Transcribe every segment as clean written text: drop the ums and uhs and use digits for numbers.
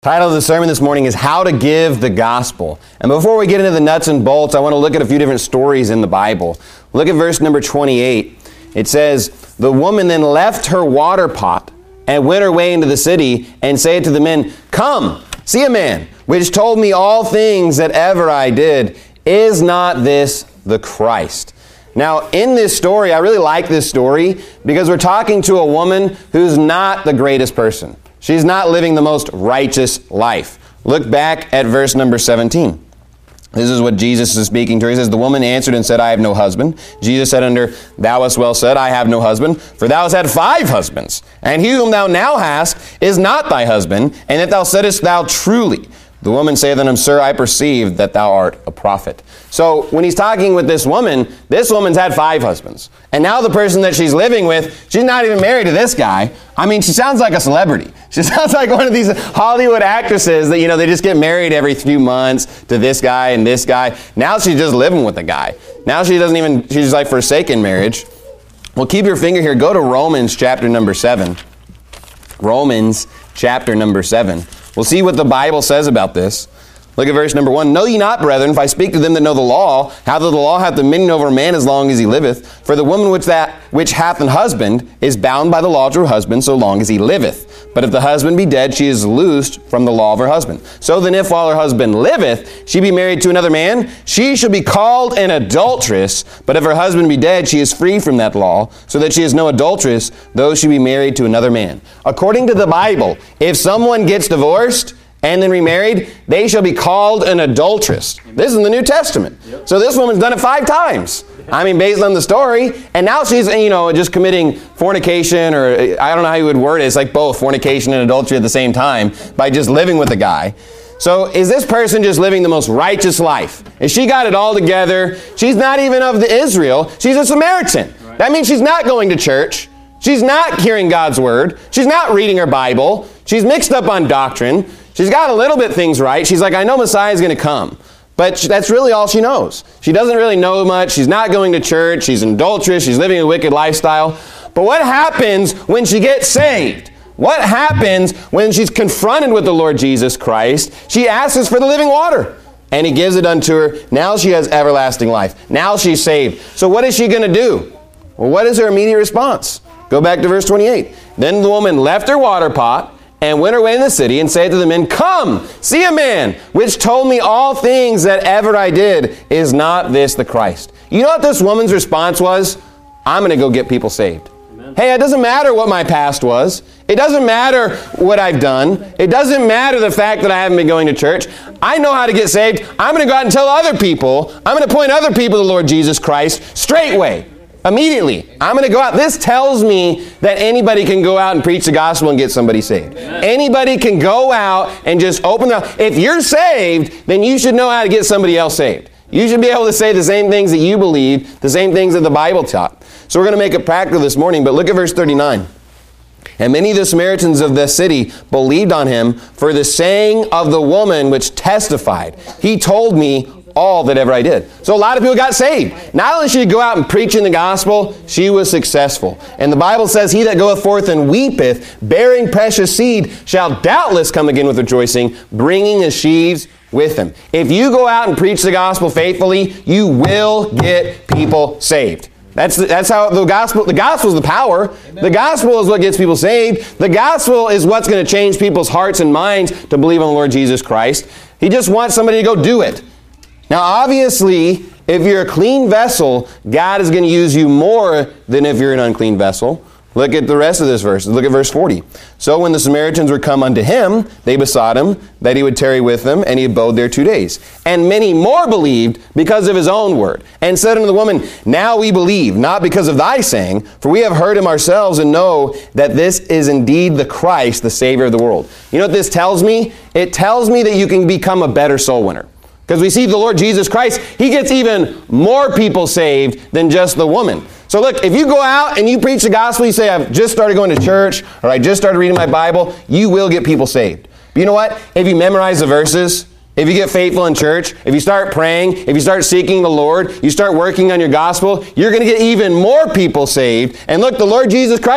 Title of the sermon this morning is How to Give the Gospel. And before we get into the nuts and bolts, I want to look at a few different stories in the Bible. Look at verse number 28. It says, "The woman then left her water pot and went her way into the city and said to the men, 'Come, see a man, which told me all things that ever I did. Is not this the Christ?'" Now, in this story, I really like this story because we're talking to a woman who's not the greatest person. She's not living the most righteous life. Look back at verse number 17. This is what Jesus is speaking to her. He says, "The woman answered and said, I have no husband. Jesus said unto her, Thou hast well said, I have no husband. For thou hast had 5 husbands. And he whom thou now hast is not thy husband. And that thou saidest thou truly. The woman saith unto him, Sir, I perceive that thou art a prophet." So when he's talking with this woman's had 5 husbands. And now the person that she's living with, she's not even married to this guy. I mean, she sounds like a celebrity. She sounds like one of these Hollywood actresses that, they just get married every few months to this guy and this guy. Now she's just living with the guy. Now she's like forsaken marriage. Well, keep your finger here. Go to Romans chapter number 7. Romans chapter number 7. We'll see what the Bible says about this. Look at verse number 1. "Know ye not, brethren, if I speak to them that know the law, how that the law hath dominion over a man as long as he liveth? For the woman which hath an husband is bound by the law to her husband so long as he liveth. But if the husband be dead, she is loosed from the law of her husband. So then if while her husband liveth, she be married to another man, she shall be called an adulteress. But if her husband be dead, she is free from that law, so that she is no adulteress, though she be married to another man." According to the Bible, if someone gets divorced and then remarried, they shall be called an adulteress. This is in the New Testament. Yep. So this woman's done it 5 times. I mean, based on the story. And now she's, just committing fornication, or I don't know how you would word it. It's like both fornication and adultery at the same time by just living with the guy. So is this person just living the most righteous life? Is she got it all together? She's not even of the Israel. She's a Samaritan. Right. That means she's not going to church. She's not hearing God's word. She's not reading her Bible. She's mixed up on doctrine. She's got a little bit things right. She's like, I know Messiah's going to come. But that's really all she knows. She doesn't really know much. She's not going to church. She's an adulteress. She's living a wicked lifestyle. But what happens when she gets saved? What happens when she's confronted with the Lord Jesus Christ? She asks for the living water, and he gives it unto her. Now she has everlasting life. Now she's saved. So what is she going to do? Well, what is her immediate response? Go back to verse 28. "Then the woman left her water pot and went her way in the city, and said to the men, Come, see a man, which told me all things that ever I did. Is not this the Christ?" You know what this woman's response was? I'm going to go get people saved. Amen. Hey, it doesn't matter what my past was. It doesn't matter what I've done. It doesn't matter the fact that I haven't been going to church. I know how to get saved. I'm going to go out and tell other people. I'm going to point other people to the Lord Jesus Christ straightway. Immediately. I'm going to go out. This tells me that anybody can go out and preach the gospel and get somebody saved. Amen. Anybody can go out and just open the... If you're saved, then you should know how to get somebody else saved. You should be able to say the same things that you believe, the same things that the Bible taught. So we're going to make it practical this morning, but look at verse 39. "And many of the Samaritans of the city believed on him for the saying of the woman which testified. He told me all that ever I did." So a lot of people got saved. Not only should she go out and preaching the gospel, she was successful. And the Bible says, "He that goeth forth and weepeth, bearing precious seed, shall doubtless come again with rejoicing, bringing his sheaves with him." If you go out and preach the gospel faithfully, you will get people saved. That's how the gospel is the power. Amen. The gospel is what gets people saved. The gospel is what's going to change people's hearts and minds to believe on the Lord Jesus Christ. He just wants somebody to go do it. Now, obviously, if you're a clean vessel, God is going to use you more than if you're an unclean vessel. Look at the rest of this verse. Look at verse 40. "So when the Samaritans were come unto him, they besought him that he would tarry with them, and he abode there 2 days. And many more believed because of his own word, and said unto the woman, Now we believe, not because of thy saying, for we have heard him ourselves, and know that this is indeed the Christ, the Savior of the world." You know what this tells me? It tells me that you can become a better soul winner. Because we see the Lord Jesus Christ, he gets even more people saved than just the woman. So look, if you go out and you preach the gospel, you say, I've just started going to church, or I just started reading my Bible, you will get people saved. But you know what? If you memorize the verses, if you get faithful in church, if you start praying, if you start seeking the Lord, you start working on your gospel, you're going to get even more people saved. And look, the Lord Jesus Christ,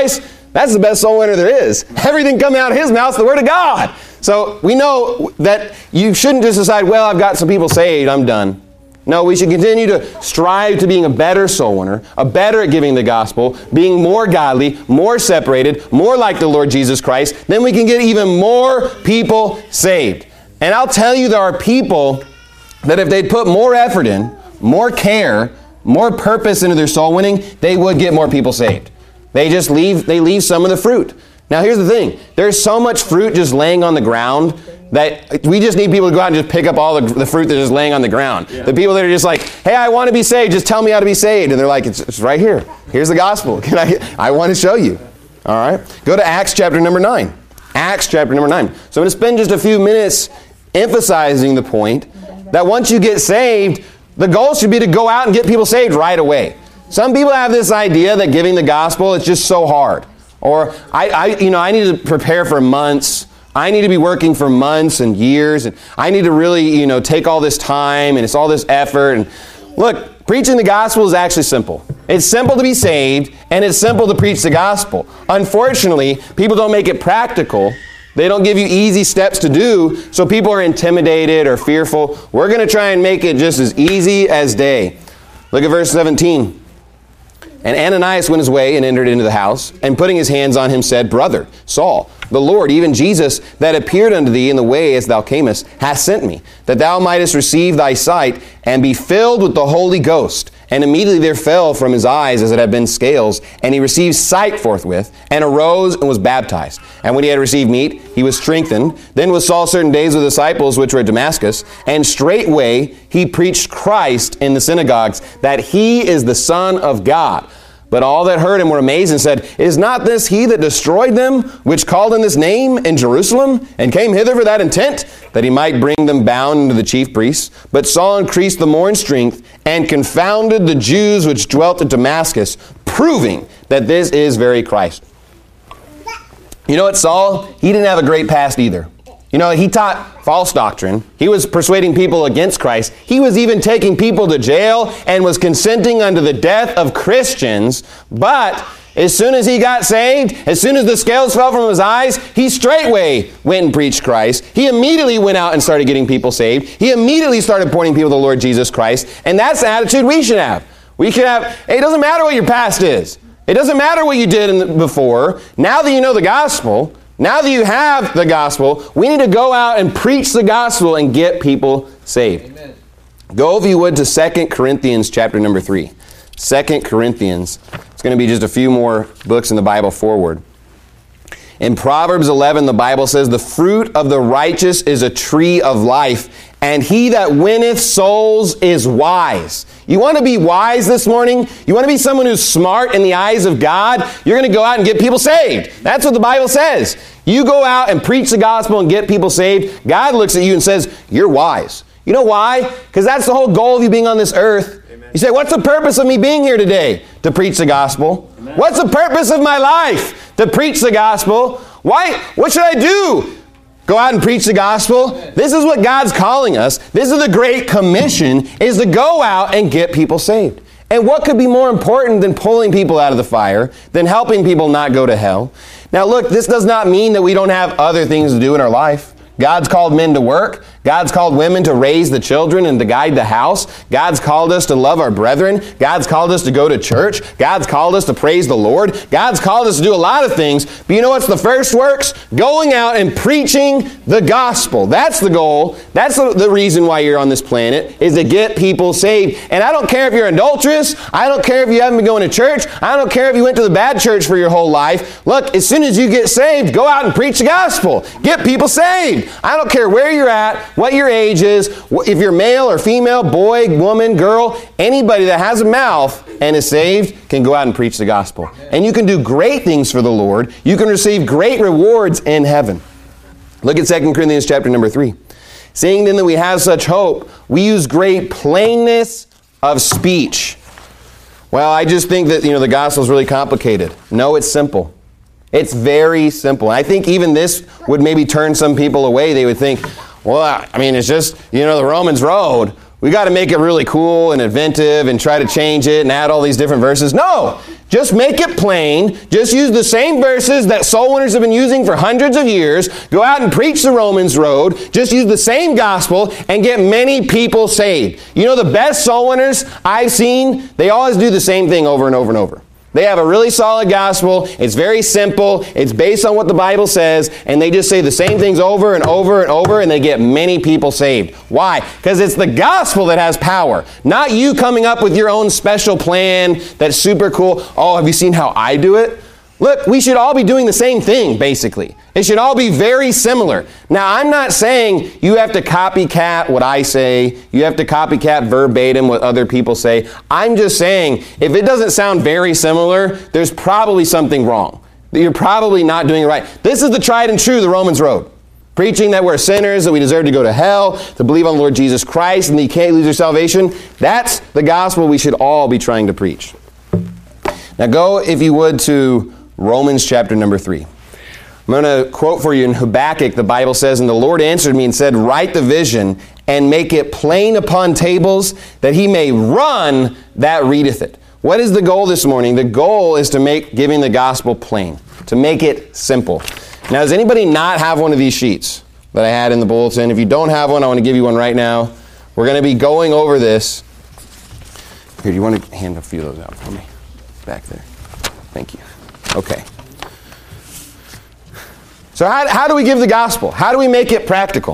That's the best soul winner there is. Everything coming out of his mouth is the Word of God. So we know that you shouldn't just decide, well, I've got some people saved, I'm done. No, we should continue to strive to being a better soul winner, a better at giving the gospel, being more godly, more separated, more like the Lord Jesus Christ. Then we can get even more people saved. And I'll tell you, there are people that if they'd put more effort in, more care, more purpose into their soul winning, they would get more people saved. They leave some of the fruit. Now here's the thing. There's so much fruit just laying on the ground that we just need people to go out and just pick up all the fruit that's just laying on the ground. Yeah. The people that are just like, hey, I want to be saved. Just tell me how to be saved. And they're like, it's right here. Here's the gospel. I want to show you. All right. Go to Acts chapter number 9. Acts chapter number 9. So I'm going to spend just a few minutes emphasizing the point that once you get saved, the goal should be to go out and get people saved right away. Some people have this idea that giving the gospel is just so hard. Or I need to prepare for months. I need to be working for months and years, and I need to really, take all this time, and it's all this effort. And look, preaching the gospel is actually simple. It's simple to be saved, and it's simple to preach the gospel. Unfortunately, people don't make it practical. They don't give you easy steps to do, so people are intimidated or fearful. We're going to try and make it just as easy as day. Look at verse 17. And Ananias went his way and entered into the house, and putting his hands on him said, Brother Saul, the Lord, even Jesus, that appeared unto thee in the way as thou camest, hath sent me, that thou mightest receive thy sight, and be filled with the Holy Ghost. And immediately there fell from his eyes as it had been scales, and he received sight forthwith, and arose and was baptized. And when he had received meat, he was strengthened. Then was Saul certain days with the disciples which were at Damascus, and straightway he preached Christ in the synagogues, that he is the Son of God. But all that heard him were amazed and said, Is not this he that destroyed them, which called on this name in Jerusalem, and came hither for that intent, that he might bring them bound unto the chief priests? But Saul increased the more in strength, and confounded the Jews which dwelt at Damascus, proving that this is very Christ. You know what, Saul? He didn't have a great past either. He taught false doctrine. He was persuading people against Christ. He was even taking people to jail and was consenting unto the death of Christians. But as soon as he got saved, as soon as the scales fell from his eyes, he straightway went and preached Christ. He immediately went out and started getting people saved. He immediately started pointing people to the Lord Jesus Christ. And that's the attitude we should have. We should have, hey, it doesn't matter what your past is. It doesn't matter what you did before. Now that you know the gospel, now that you have the gospel, we need to go out and preach the gospel and get people saved. Amen. Go, if you would, to 2 Corinthians chapter number 3. 2 Corinthians. It's going to be just a few more books in the Bible forward. In Proverbs 11, the Bible says, The fruit of the righteous is a tree of life, and he that winneth souls is wise. You want to be wise this morning? You want to be someone who's smart in the eyes of God? You're going to go out and get people saved. That's what the Bible says. You go out and preach the gospel and get people saved. God looks at you and says, you're wise. You know why? Because that's the whole goal of you being on this earth. Amen. You say, what's the purpose of me being here today? To preach the gospel. Amen. What's the purpose of my life? To preach the gospel. Why? What should I do? Go out and preach the gospel. Amen. This is what God's calling us. This is the Great Commission, is to go out and get people saved. And what could be more important than pulling people out of the fire, than helping people not go to hell? Now look, this does not mean that we don't have other things to do in our life. God's called men to work. God's called women to raise the children and to guide the house. God's called us to love our brethren. God's called us to go to church. God's called us to praise the Lord. God's called us to do a lot of things. But you know what's the first works? Going out and preaching the gospel. That's the goal. That's the reason why you're on this planet, is to get people saved. And I don't care if you're an adulteress. I don't care if you haven't been going to church. I don't care if you went to the bad church for your whole life. Look, as soon as you get saved, go out and preach the gospel. Get people saved. I don't care where you're at, what your age is, if you're male or female, boy, woman, girl, anybody that has a mouth and is saved can go out and preach the gospel. And you can do great things for the Lord. You can receive great rewards in heaven. Look at 2 Corinthians chapter number 3. Seeing then that we have such hope, we use great plainness of speech. Well, I just think that, the gospel is really complicated. No, it's simple. It's very simple. And I think even this would maybe turn some people away. They would think, well, it's just, the Romans road. We got to make it really cool and inventive and try to change it and add all these different verses. No, Just make it plain. Just use the same verses that soul winners have been using for hundreds of years. Go out and preach the Romans road. Just use the same gospel and get many people saved. You know, the best soul winners I've seen, they always do the same thing over and over and over. They have a really solid gospel. It's very simple. It's based on what the Bible says. And they just say the same things over and over and over, and they get many people saved. Why? Because it's the gospel that has power. Not you coming up with your own special plan that's super cool. Oh, have you seen how I do it? Look, we should all be doing the same thing, basically. It should all be very similar. Now, I'm not saying you have to copycat what I say. You have to copycat verbatim what other people say. I'm just saying, if it doesn't sound very similar, there's probably something wrong. You're probably not doing it right. This is the tried and true, the Romans road. Preaching that we're sinners, that we deserve to go to hell, to believe on the Lord Jesus Christ, and that you can't lose your salvation. That's the gospel we should all be trying to preach. Now go, if you would, to Romans chapter number 3. I'm going to quote for you in Habakkuk. The Bible says, "And the Lord answered me and said, write the vision and make it plain upon tables, that he may run that readeth it." What is the goal this morning? The goal is to make giving the gospel plain, to make it simple. Now, does anybody not have one of these sheets that I had in the bulletin? If you don't have one, I want to give you one right now. We're going to be going over this. Here, do you want to hand a few of those out for me? Back there. Thank you. Okay. So how do we give the gospel? How do we make it practical?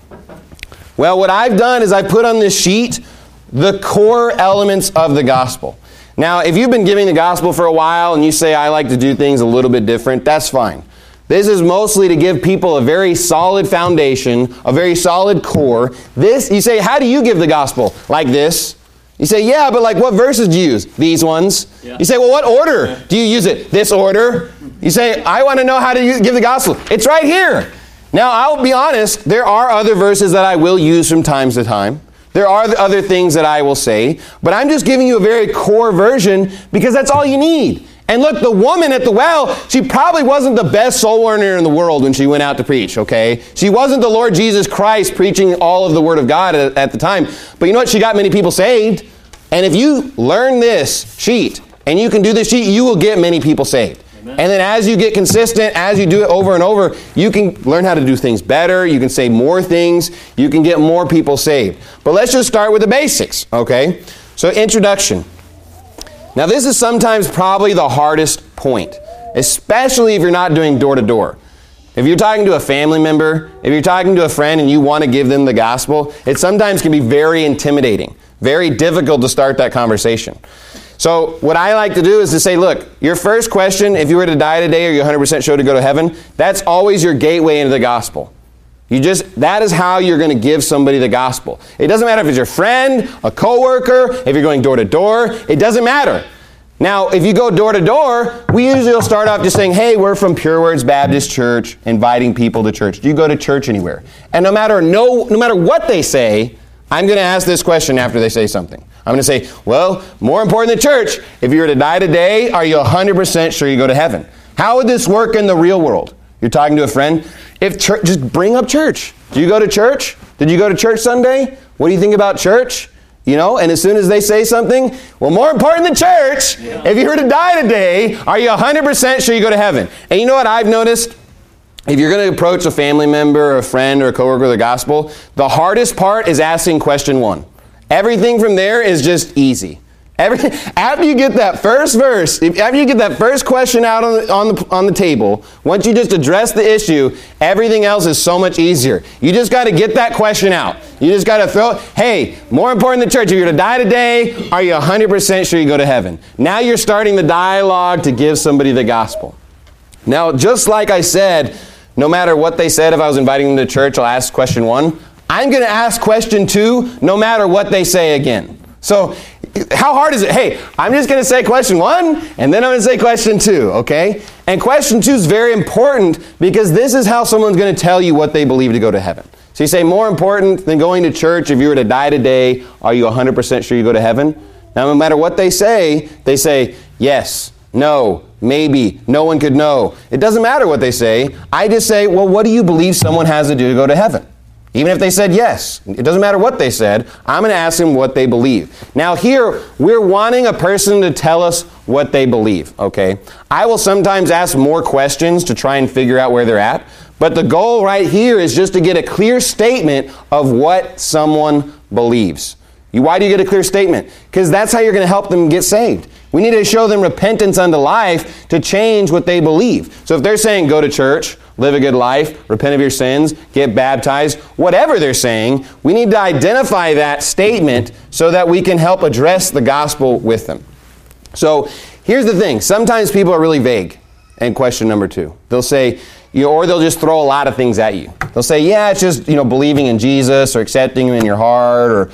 Well, what I've done is I've put on this sheet the core elements of the gospel. Now, if you've been giving the gospel for a while and you say, I like to do things a little bit different, that's fine. This is mostly to give people a very solid foundation, a very solid core. This, you say, how do you give the gospel? Like this. You say, yeah, but like what verses do you use? These ones. Yeah. You say, well, what order do you use it? This order. You say, I want to know how to give the gospel. It's right here. Now, I'll be honest, there are other verses that I will use from time to time. There are other things that I will say, but I'm just giving you a very core version because that's all you need. And look, the woman at the well, she probably wasn't the best soul winner in the world when she went out to preach, okay? She wasn't the Lord Jesus Christ preaching all of the Word of God at the time. But you know what? She got many people saved. And if you learn this sheet, and you can do this sheet, you will get many people saved. Amen. And then as you get consistent, as you do it over and over, you can learn how to do things better. You can say more things. You can get more people saved. But let's just start with the basics, okay? So introduction. Now, this is sometimes probably the hardest point, especially if you're not doing door-to-door. If you're talking to a family member, if you're talking to a friend and you want to give them the gospel, it sometimes can be very intimidating, very difficult to start that conversation. So what I like to do is to say, look, your first question, if you were to die today, are you 100% sure to go to heaven? That's always your gateway into the gospel. That is how you're going to give somebody the gospel. It doesn't matter if it's your friend, a coworker, if you're going door to door. It doesn't matter. Now, if you go door to door, we usually will start off just saying, hey, we're from Pure Words Baptist Church, inviting people to church. Do you go to church anywhere? And no matter what they say, I'm going to ask this question after they say something. I'm going to say, well, more important than church, if you were to die today, are you 100% sure you go to heaven? How would this work in the real world? You're talking to a friend. Just bring up church. Do you go to church? Did you go to church Sunday? What do you think about church? You know, and as soon as they say something, well, more important than church, if you were to die today, are you 100% sure you go to heaven? And you know what I've noticed? If you're going to approach a family member or a friend or a coworker with the gospel, the hardest part is asking question 1. Everything from there is just easy. After you get that first verse, after you get that first question out on the table, once you just address the issue, everything else is so much easier. You just got to get that question out. You just got to throw, hey, more important than church, if you're to die today, are you 100% sure you go to heaven? Now you're starting the dialogue to give somebody the gospel. Now, just like I said, no matter what they said, if I was inviting them to church, I'll ask question 1. I'm going to ask question 2, no matter what they say again. So, how hard is it? Hey, I'm just going to say question 1, and then I'm going to say question 2, okay? And question 2 is very important because this is how someone's going to tell you what they believe to go to heaven. So you say, more important than going to church, if you were to die today, are you 100% sure you go to heaven? Now, no matter what they say, yes, no, maybe, no one could know. It doesn't matter what they say. I just say, well, what do you believe someone has to do to go to heaven? Even if they said yes, it doesn't matter what they said, I'm going to ask them what they believe. Now here, we're wanting a person to tell us what they believe, okay? I will sometimes ask more questions to try and figure out where they're at, but the goal right here is just to get a clear statement of what someone believes. Why do you get a clear statement? Because that's how you're going to help them get saved. We need to show them repentance unto life to change what they believe. So if they're saying go to church, live a good life, repent of your sins, get baptized, whatever they're saying, we need to identify that statement so that we can help address the gospel with them. So here's the thing. Sometimes people are really vague in question number 2. They'll say, or they'll just throw a lot of things at you. They'll say, yeah, it's just, believing in Jesus or accepting Him in your heart or,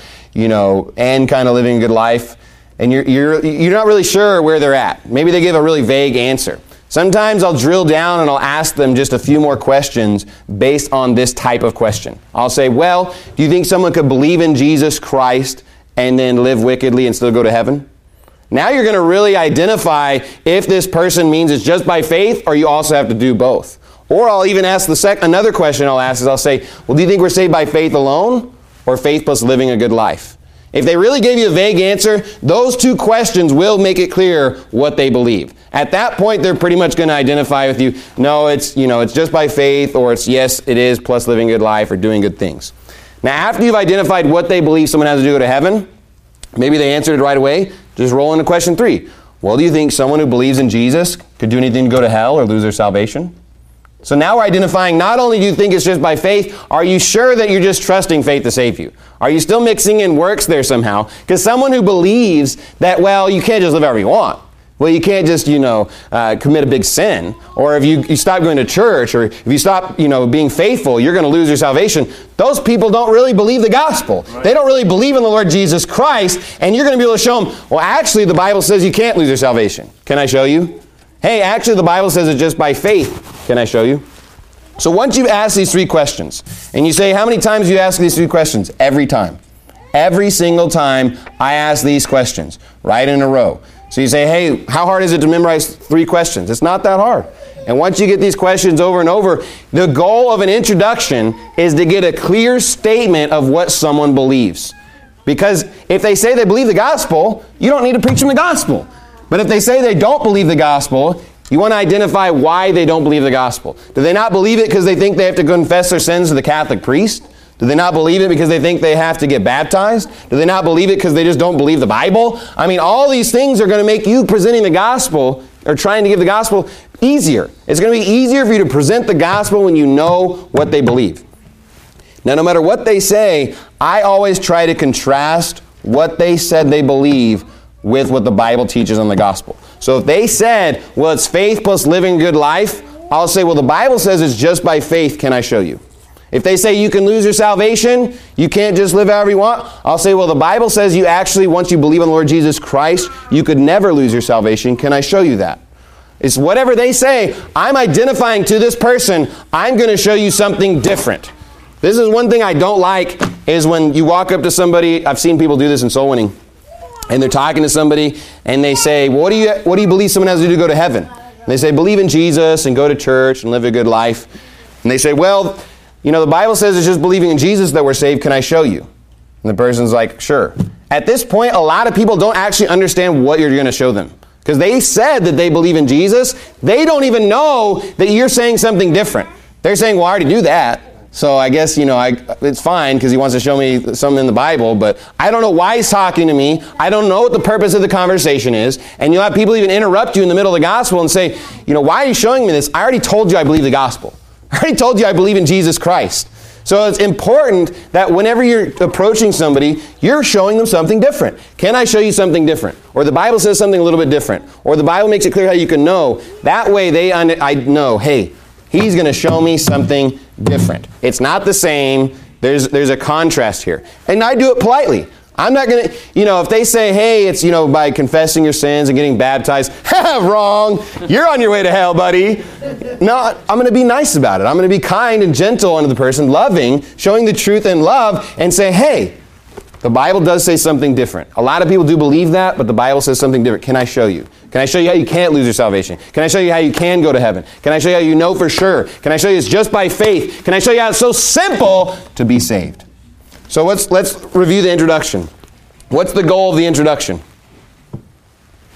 and kind of living a good life. And you're not really sure where they're at. Maybe they give a really vague answer. Sometimes I'll drill down and I'll ask them just a few more questions based on this type of question. I'll say, well, do you think someone could believe in Jesus Christ and then live wickedly and still go to heaven? Now you're going to really identify if this person means it's just by faith or you also have to do both. Or I'll even ask another question I'll say, well, do you think we're saved by faith alone or faith plus living a good life? If they really gave you a vague answer, those 2 questions will make it clear what they believe. At that point, they're pretty much going to identify with you, no, it's just by faith, or it's yes, it is, plus living a good life or doing good things. Now, after you've identified what they believe someone has to do to go to heaven, maybe they answered it right away, just roll into question 3. Well, do you think someone who believes in Jesus could do anything to go to hell or lose their salvation? So now we're identifying, not only do you think it's just by faith, are you sure that you're just trusting faith to save you? Are you still mixing in works there somehow? Because someone who believes that, well, you can't just live however you want. Well, you can't just, commit a big sin. Or if you stop going to church, or if you stop, being faithful, you're going to lose your salvation. Those people don't really believe the gospel. Right. They don't really believe in the Lord Jesus Christ. And you're going to be able to show them, well, actually, the Bible says you can't lose your salvation. Can I show you? Hey, actually, the Bible says it's just by faith. Can I show you? So once you've asked these 3 questions, and you say, how many times do you ask these 3 questions? Every time. Every single time I ask these questions, right in a row. So you say, hey, how hard is it to memorize 3 questions? It's not that hard. And once you get these questions over and over, the goal of an introduction is to get a clear statement of what someone believes. Because if they say they believe the gospel, you don't need to preach them the gospel. But if they say they don't believe the gospel, you want to identify why they don't believe the gospel. Do they not believe it because they think they have to confess their sins to the Catholic priest? Do they not believe it because they think they have to get baptized? Do they not believe it because they just don't believe the Bible? I mean, all these things are going to make you presenting the gospel or trying to give the gospel easier. It's going to be easier for you to present the gospel when you know what they believe. Now, no matter what they say, I always try to contrast what they said they believe with what the Bible teaches on the gospel. So if they said, well, it's faith plus living a good life, I'll say, well, the Bible says it's just by faith. Can I show you? If they say you can lose your salvation, you can't just live however you want, I'll say, well, the Bible says you actually, once you believe in the Lord Jesus Christ, you could never lose your salvation. Can I show you that? It's whatever they say, I'm identifying to this person, I'm going to show you something different. This is one thing I don't like, is when you walk up to somebody, I've seen people do this in soul winning, and they're talking to somebody, and they say, well, what do you believe someone has to do to go to heaven? And they say, believe in Jesus, and go to church, and live a good life. And they say, well, the Bible says it's just believing in Jesus that we're saved. Can I show you? And the person's like, sure. At this point, a lot of people don't actually understand what you're going to show them. Because they said that they believe in Jesus. They don't even know that you're saying something different. They're saying, well, I already do that. So I guess, it's fine because he wants to show me something in the Bible, but I don't know why he's talking to me. I don't know what the purpose of the conversation is. And you'll have people even interrupt you in the middle of the gospel and say, why are you showing me this? I already told you I believe the gospel. I already told you I believe in Jesus Christ. So it's important that whenever you're approaching somebody, you're showing them something different. Can I show you something different? Or the Bible says something a little bit different. Or the Bible makes it clear how you can know. That way I know, hey, he's going to show me something different. It's not the same. There's a contrast here. And I do it politely. I'm not going to, if they say, hey, it's, by confessing your sins and getting baptized, wrong. You're on your way to hell, buddy. No, I'm going to be nice about it. I'm going to be kind and gentle unto the person, loving, showing the truth in love, and say, hey, the Bible does say something different. A lot of people do believe that, but the Bible says something different. Can I show you? Can I show you how you can't lose your salvation? Can I show you how you can go to heaven? Can I show you how you know for sure? Can I show you it's just by faith? Can I show you how it's so simple to be saved? So let's review the introduction. What's the goal of the introduction?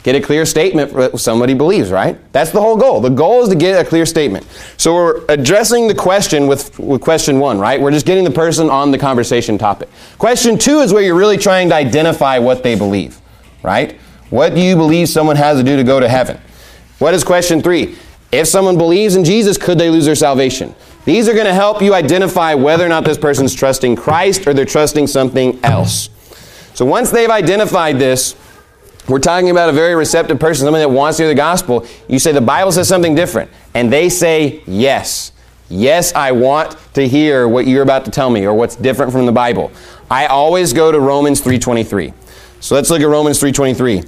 Get a clear statement for what somebody believes, right? That's the whole goal. The goal is to get a clear statement. So we're addressing the question with question 1, right? We're just getting the person on the conversation topic. Question 2 is where you're really trying to identify what they believe, right? What do you believe someone has to do to go to heaven? What is question 3? If someone believes in Jesus, could they lose their salvation? These are going to help you identify whether or not this person's trusting Christ or they're trusting something else. So once they've identified this, we're talking about a very receptive person, someone that wants to hear the gospel. You say the Bible says something different, and they say yes. Yes, I want to hear what you're about to tell me or what's different from the Bible. I always go to Romans 3:23. So let's look at Romans 3:23.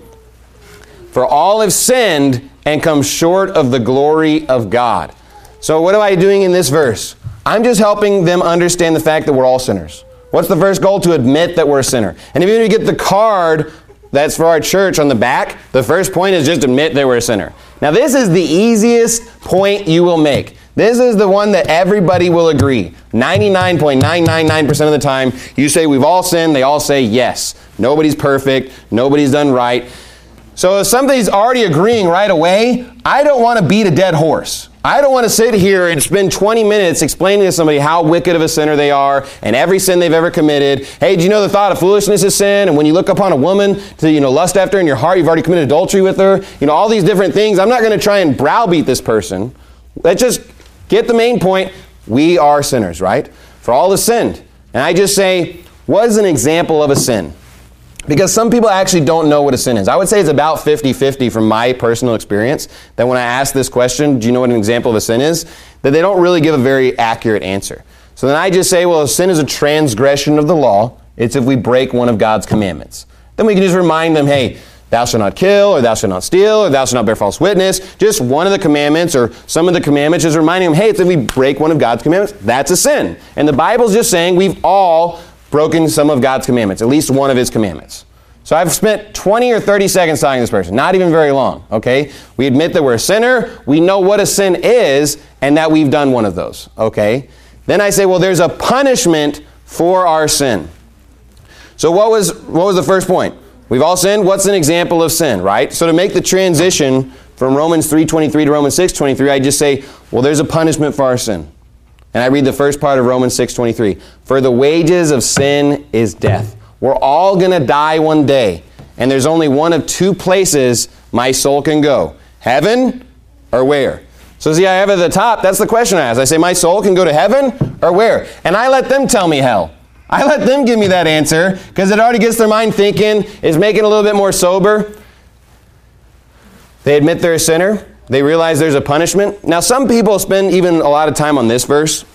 For all have sinned and come short of the glory of God. So what am I doing in this verse? I'm just helping them understand the fact that we're all sinners. What's the first goal? To admit that we're a sinner. And if you get the card that's for our church on the back, the first point is just admit that we're a sinner. Now this is the easiest point you will make. This is the one that everybody will agree. 99.999% of the time, you say we've all sinned, they all say yes. Nobody's perfect, nobody's done right. So if somebody's already agreeing right away, I don't want to beat a dead horse. I don't want to sit here and spend 20 minutes explaining to somebody how wicked of a sinner they are and every sin they've ever committed. Hey, do you know the thought of foolishness is sin? And when you look upon a woman to, lust after her in your heart, you've already committed adultery with her. All these different things. I'm not going to try and browbeat this person. Let's just get the main point. We are sinners, right? For all have sinned. And I just say, what is an example of a sin? Because some people actually don't know what a sin is. I would say it's about 50-50 from my personal experience, that when I ask this question, do you know what an example of a sin is? That they don't really give a very accurate answer. So then I just say, well, a sin is a transgression of the law. It's if we break one of God's commandments. Then we can just remind them, hey, thou shalt not kill, or thou shalt not steal, or thou shalt not bear false witness. Just one of the commandments, or some of the commandments, just reminding them, hey, it's if we break one of God's commandments, that's a sin. And the Bible's just saying we've all broken some of God's commandments, at least one of His commandments. So I've spent 20 or 30 seconds talking to this person, not even very long, okay? We admit that we're a sinner, we know what a sin is, and that we've done one of those, okay? Then I say, well, there's a punishment for our sin. So what was the first point? We've all sinned. What's an example of sin, right? So to make the transition from Romans 3:23 to Romans 6:23, I just say, well, there's a punishment for our sin. And I read the first part of Romans 6:23. For the wages of sin is death. We're all going to die one day. And there's only one of two places my soul can go. Heaven or where? So see, I have at the top, that's the question I ask. I say, my soul can go to heaven or where? And I let them tell me hell. I let them give me that answer because it already gets their mind thinking. It's making it a little bit more sober. They admit they're a sinner. They realize there's a punishment. Now, some people spend even a lot of time on this verse.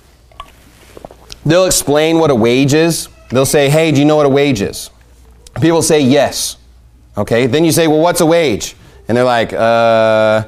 They'll explain what a wage is. They'll say, hey, do you know what a wage is? People say yes. Okay, then you say, well, what's a wage? And they're like, I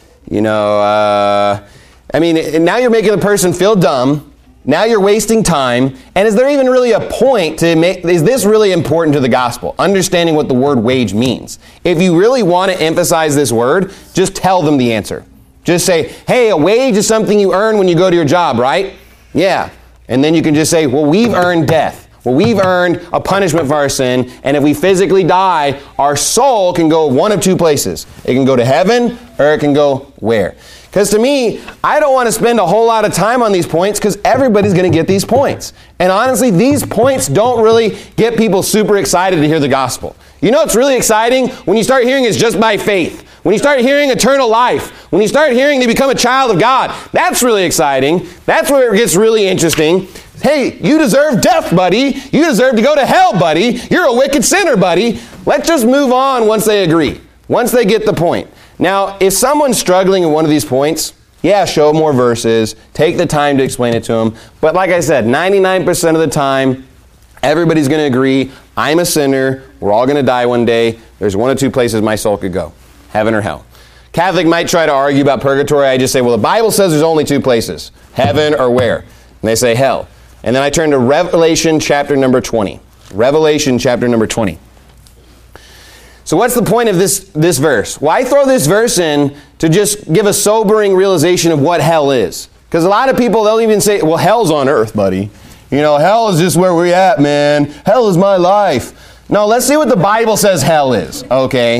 mean, now you're making the person feel dumb. Now you're wasting time. And is there even really a point to make, is this really important to the gospel? Understanding what the word wage means. If you really want to emphasize this word, just tell them the answer. Just say, hey, a wage is something you earn when you go to your job, right? Yeah. And then you can just say, well, we've earned death. Well, we've earned a punishment for our sin. And if we physically die, our soul can go one of two places. It can go to heaven or it can go where? Because to me, I don't want to spend a whole lot of time on these points because everybody's going to get these points. And honestly, these points don't really get people super excited to hear the gospel. You know what's really exciting? When you start hearing it's just by faith. When you start hearing eternal life. When you start hearing they become a child of God. That's really exciting. That's where it gets really interesting. Hey, you deserve death, buddy. You deserve to go to hell, buddy. You're a wicked sinner, buddy. Let's just move on once they agree. Once they get the point. Now, if someone's struggling in one of these points, yeah, show more verses, take the time to explain it to them. But like I said, 99% of the time, everybody's going to agree, I'm a sinner, we're all going to die one day, there's one of two places my soul could go, heaven or hell. Catholic might try to argue about purgatory. I just say, well, the Bible says there's only two places, heaven or where? And they say hell. And then I turn to Revelation chapter number 20. Revelation chapter number 20. So what's the point of this verse? Well, I throw this verse in to just give a sobering realization of what hell is. Because a lot of people, they'll even say, well, hell's on earth, buddy. Hell is just where we're at, man. Hell is my life. No, let's see what the Bible says hell is, okay?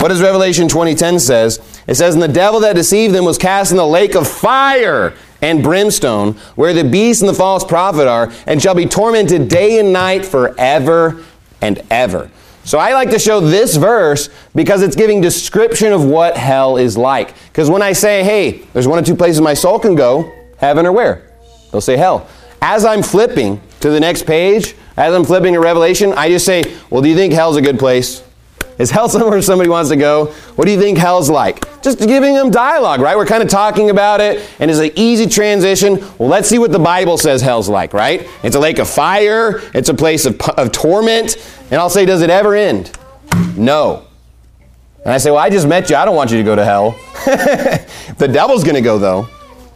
What does Revelation 20:10 says? It says, "And the devil that deceived them was cast in the lake of fire and brimstone, where the beast and the false prophet are, and shall be tormented day and night forever and ever." So I like to show this verse because it's giving description of what hell is like. Because when I say, hey, there's one of two places my soul can go, heaven or where? They'll say hell. As I'm flipping to the next page, as I'm flipping to Revelation, I just say, well, do you think hell's a good place? Is hell somewhere somebody wants to go? What do you think hell's like? Just giving them dialogue, right? We're kind of talking about it, and it's an easy transition. Well, let's see what the Bible says hell's like, right? It's a lake of fire. It's a place of torment. And I'll say, does it ever end? No. And I say, well, I just met you. I don't want you to go to hell. The devil's going to go, though.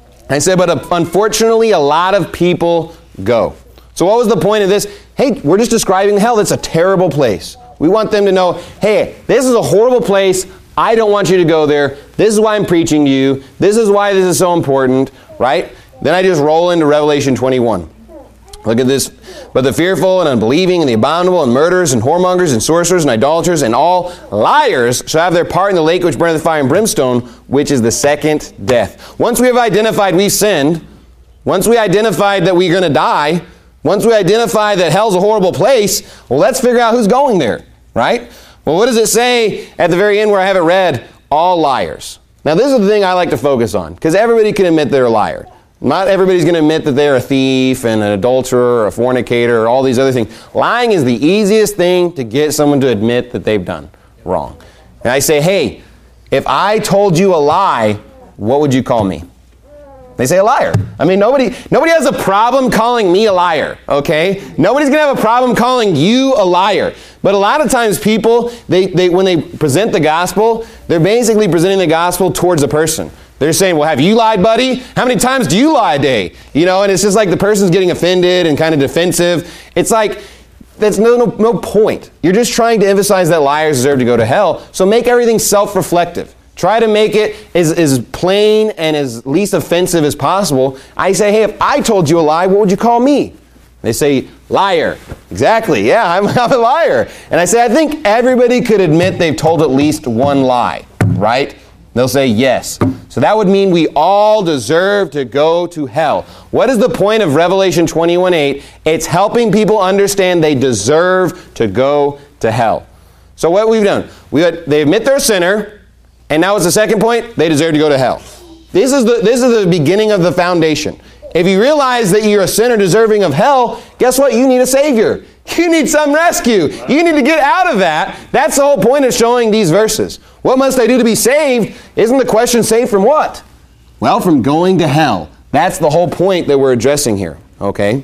I say, but unfortunately, a lot of people go. So what was the point of this? Hey, we're just describing hell. That's a terrible place. We want them to know, hey, this is a horrible place. I don't want you to go there. This is why I'm preaching to you. This is why this is so important, right? Then I just roll into Revelation 21. Look at this. "But the fearful and unbelieving and the abominable and murderers and whoremongers and sorcerers and idolaters and all liars shall have their part in the lake which burneth fire and brimstone, which is the second death." Once we have identified we've sinned, once we identified that we're going to die, once we identify that hell's a horrible place, well, let's figure out who's going there, right? Well, what does it say at the very end where I have it read? All liars. Now, this is the thing I like to focus on, because everybody can admit they're a liar. Not everybody's going to admit that they're a thief and an adulterer or a fornicator or all these other things. Lying is the easiest thing to get someone to admit that they've done wrong. And I say, hey, if I told you a lie, what would you call me? They say a liar. I mean, nobody has a problem calling me a liar, okay? Nobody's going to have a problem calling you a liar. But a lot of times people, when they present the gospel, they're basically presenting the gospel towards a person. They're saying, well, have you lied, buddy? How many times do you lie a day? You know, and it's just like the person's getting offended and kind of defensive. It's like, that's no point. You're just trying to emphasize that liars deserve to go to hell. So make everything self-reflective. Try to make it as plain and as least offensive as possible. I say, hey, if I told you a lie, what would you call me? They say, liar. Exactly, yeah, I'm a liar. And I say, I think everybody could admit they've told at least one lie, right? They'll say yes. So that would mean we all deserve to go to hell. What is the point of Revelation 21:8? It's helping people understand they deserve to go to hell. So what we've done, they admit they're a sinner, and now what's the second point? They deserve to go to hell. This is the beginning of the foundation. If you realize that you're a sinner deserving of hell, guess what? You need a Savior. You need some rescue. You need to get out of that. That's the whole point of showing these verses. What must I do to be saved? Isn't the question saved from what? Well, from going to hell. That's the whole point that we're addressing here, okay?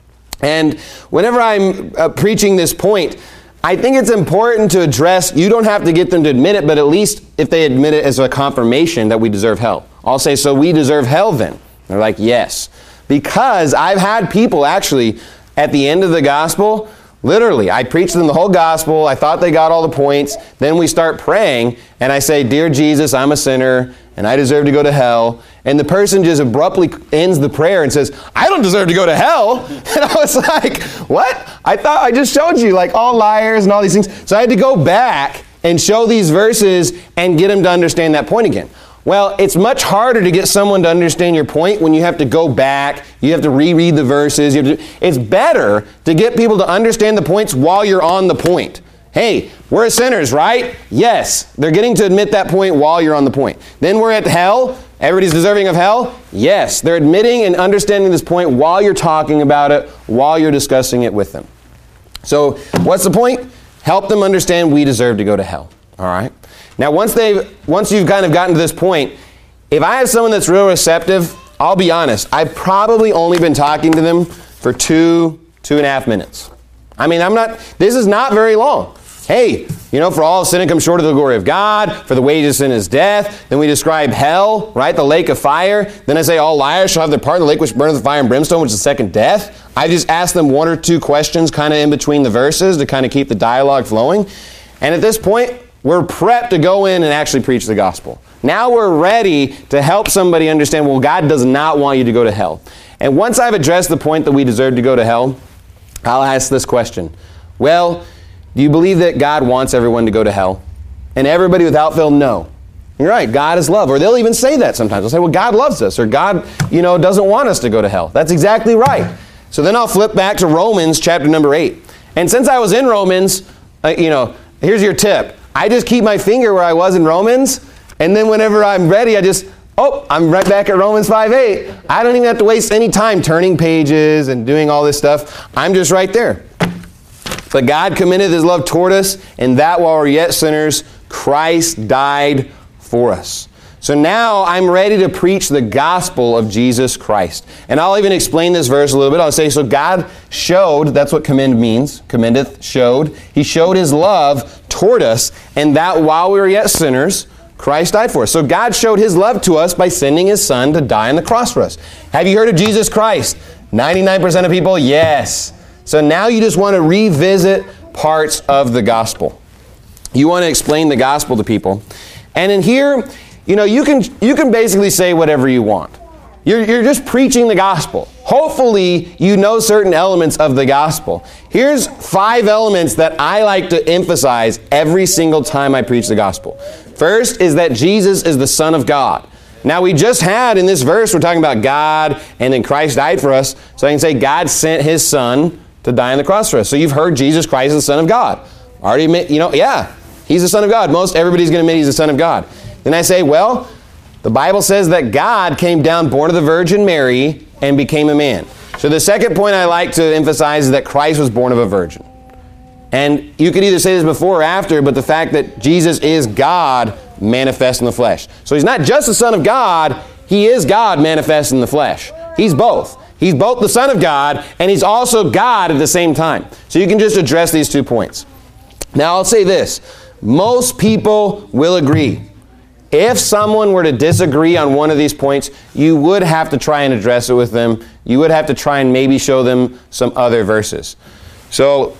And whenever I'm preaching this point, I think it's important to address, you don't have to get them to admit it, but at least if they admit it as a confirmation that we deserve hell. I'll say, so we deserve hell then? They're like, yes. Because I've had people actually, at the end of the gospel, literally, I preached them the whole gospel. I thought they got all the points. Then we start praying, and I say, Dear Jesus, I'm a sinner, and I deserve to go to hell. And the person just abruptly ends the prayer and says, I don't deserve to go to hell. And I was like, what? I thought I just showed you, like, all liars and all these things. So I had to go back and show these verses and get them to understand that point again. Well, it's much harder to get someone to understand your point when you have to go back, you have to reread the verses. It's better to get people to understand the points while you're on the point. Hey, we're sinners, right? Yes. They're getting to admit that point while you're on the point. Then we're at hell. Everybody's deserving of hell? Yes. They're admitting and understanding this point while you're talking about it, while you're discussing it with them. So what's the point? Help them understand we deserve to go to hell. All right? Now, once you've kind of gotten to this point, if I have someone that's real receptive, I'll be honest, I've probably only been talking to them for 2.5 minutes. I mean, this is not very long. Hey, for all sin come short of the glory of God, for the wages of sin is death. Then we describe hell, right? The lake of fire. Then I say all liars shall have their part in the lake which burneth with fire and brimstone, which is the second death. I just asked them one or two questions kind of in between the verses to kind of keep the dialogue flowing. And at this point, we're prepped to go in and actually preach the gospel. Now we're ready to help somebody understand, well, God does not want you to go to hell. And once I've addressed the point that we deserve to go to hell, I'll ask this question. Well, do you believe that God wants everyone to go to hell? And everybody without fail, no. You're right, God is love. Or they'll even say that sometimes. They'll say, well, God loves us, or God, doesn't want us to go to hell. That's exactly right. So then I'll flip back to Romans chapter number 8. And since I was in Romans, here's your tip. I just keep my finger where I was in Romans, and then whenever I'm ready, I'm right back at Romans 5:8. I don't even have to waste any time turning pages and doing all this stuff. I'm just right there. But God commended his love toward us, and that while we're yet sinners, Christ died for us. So now I'm ready to preach the gospel of Jesus Christ. And I'll even explain this verse a little bit. I'll say, so God showed, that's what commend means, commendeth, showed. He showed his love toward us, and that while we were yet sinners, Christ died for us. So God showed his love to us by sending his son to die on the cross for us. Have you heard of Jesus Christ? 99% of people, yes. So now you just want to revisit parts of the gospel. You want to explain the gospel to people. And in here, you can basically say whatever you want. You're just preaching the gospel. Hopefully, you know certain elements of the gospel. Here's 5 elements that I like to emphasize every single time I preach the gospel. First is that Jesus is the Son of God. Now, we just had in this verse, we're talking about God, and then Christ died for us. So I can say God sent his Son to die on the cross for us. So you've heard Jesus Christ is the Son of God. Already admit, yeah, he's the Son of God. Everybody's going to admit he's the Son of God. Then I say, well, the Bible says that God came down, born of the Virgin Mary, and became a man. So the second point I like to emphasize is that Christ was born of a virgin. And you could either say this before or after, but the fact that Jesus is God manifest in the flesh. So he's not just the Son of God, he is God manifest in the flesh. He's both. He's both the Son of God, and he's also God at the same time. So you can just address these 2 points. Now I'll say this. Most people will agree. If someone were to disagree on one of these points, you would have to try and address it with them. You would have to try and maybe show them some other verses. So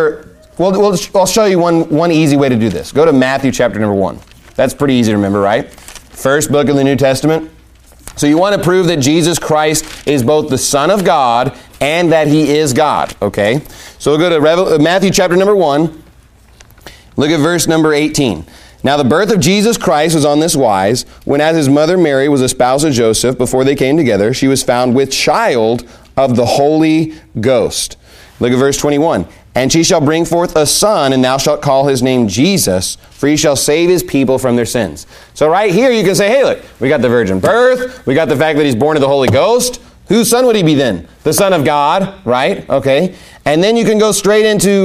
I'll show you one easy way to do this. Go to Matthew chapter number 1. That's pretty easy to remember, right? First book of the New Testament. So you want to prove that Jesus Christ is both the Son of God and that he is God, okay? So we'll go to Matthew chapter number 1. Look at verse number 18. Now the birth of Jesus Christ was on this wise, when as his mother Mary was espoused to Joseph, before they came together, she was found with child of the Holy Ghost. Look at verse 21. And she shall bring forth a son, and thou shalt call his name Jesus, for he shall save his people from their sins. So right here you can say, hey, look, we got the virgin birth, we got the fact that he's born of the Holy Ghost. Whose son would he be then? The Son of God, right? Okay. And then you can go straight into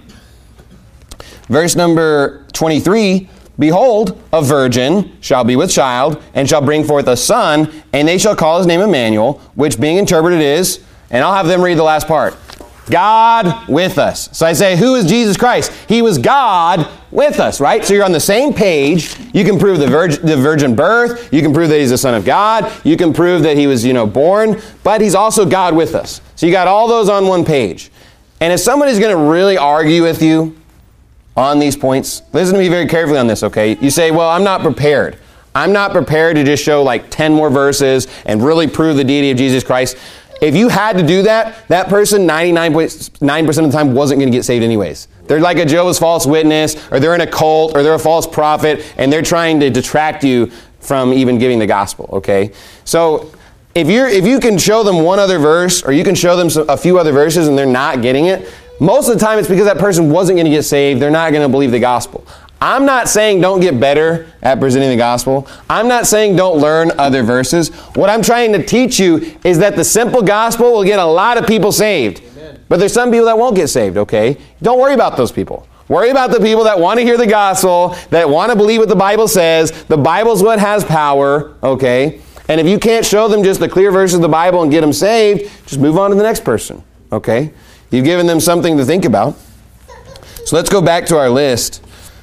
verse number 23. Behold, a virgin shall be with child, and shall bring forth a son, and they shall call his name Emmanuel, which being interpreted is, and I'll have them read the last part, God with us. So I say, who is Jesus Christ? He was God with us, right? So you're on the same page. You can prove the virgin birth. You can prove that he's the Son of God. You can prove that he was, born, but he's also God with us. So you got all those on one page. And if somebody's going to really argue with you on these points, listen to me very carefully on this, okay? You say, well, I'm not prepared. I'm not prepared to just show like 10 more verses and really prove the deity of Jesus Christ. If you had to do that, that person 99.9% of the time wasn't going to get saved anyways. They're like a Jehovah's false witness, or they're in a cult, or they're a false prophet, and they're trying to detract you from even giving the gospel, okay? So if you can show them one other verse, or you can show them a few other verses and they're not getting it, most of the time it's because that person wasn't going to get saved. They're not going to believe the gospel. I'm not saying don't get better at presenting the gospel. I'm not saying don't learn other verses. What I'm trying to teach you is that the simple gospel will get a lot of people saved. Amen. But there's some people that won't get saved, okay? Don't worry about those people. Worry about the people that want to hear the gospel, that want to believe what the Bible says. The Bible's what has power, okay? And if you can't show them just the clear verses of the Bible and get them saved, just move on to the next person, okay? You've given them something to think about. So let's go back to our list.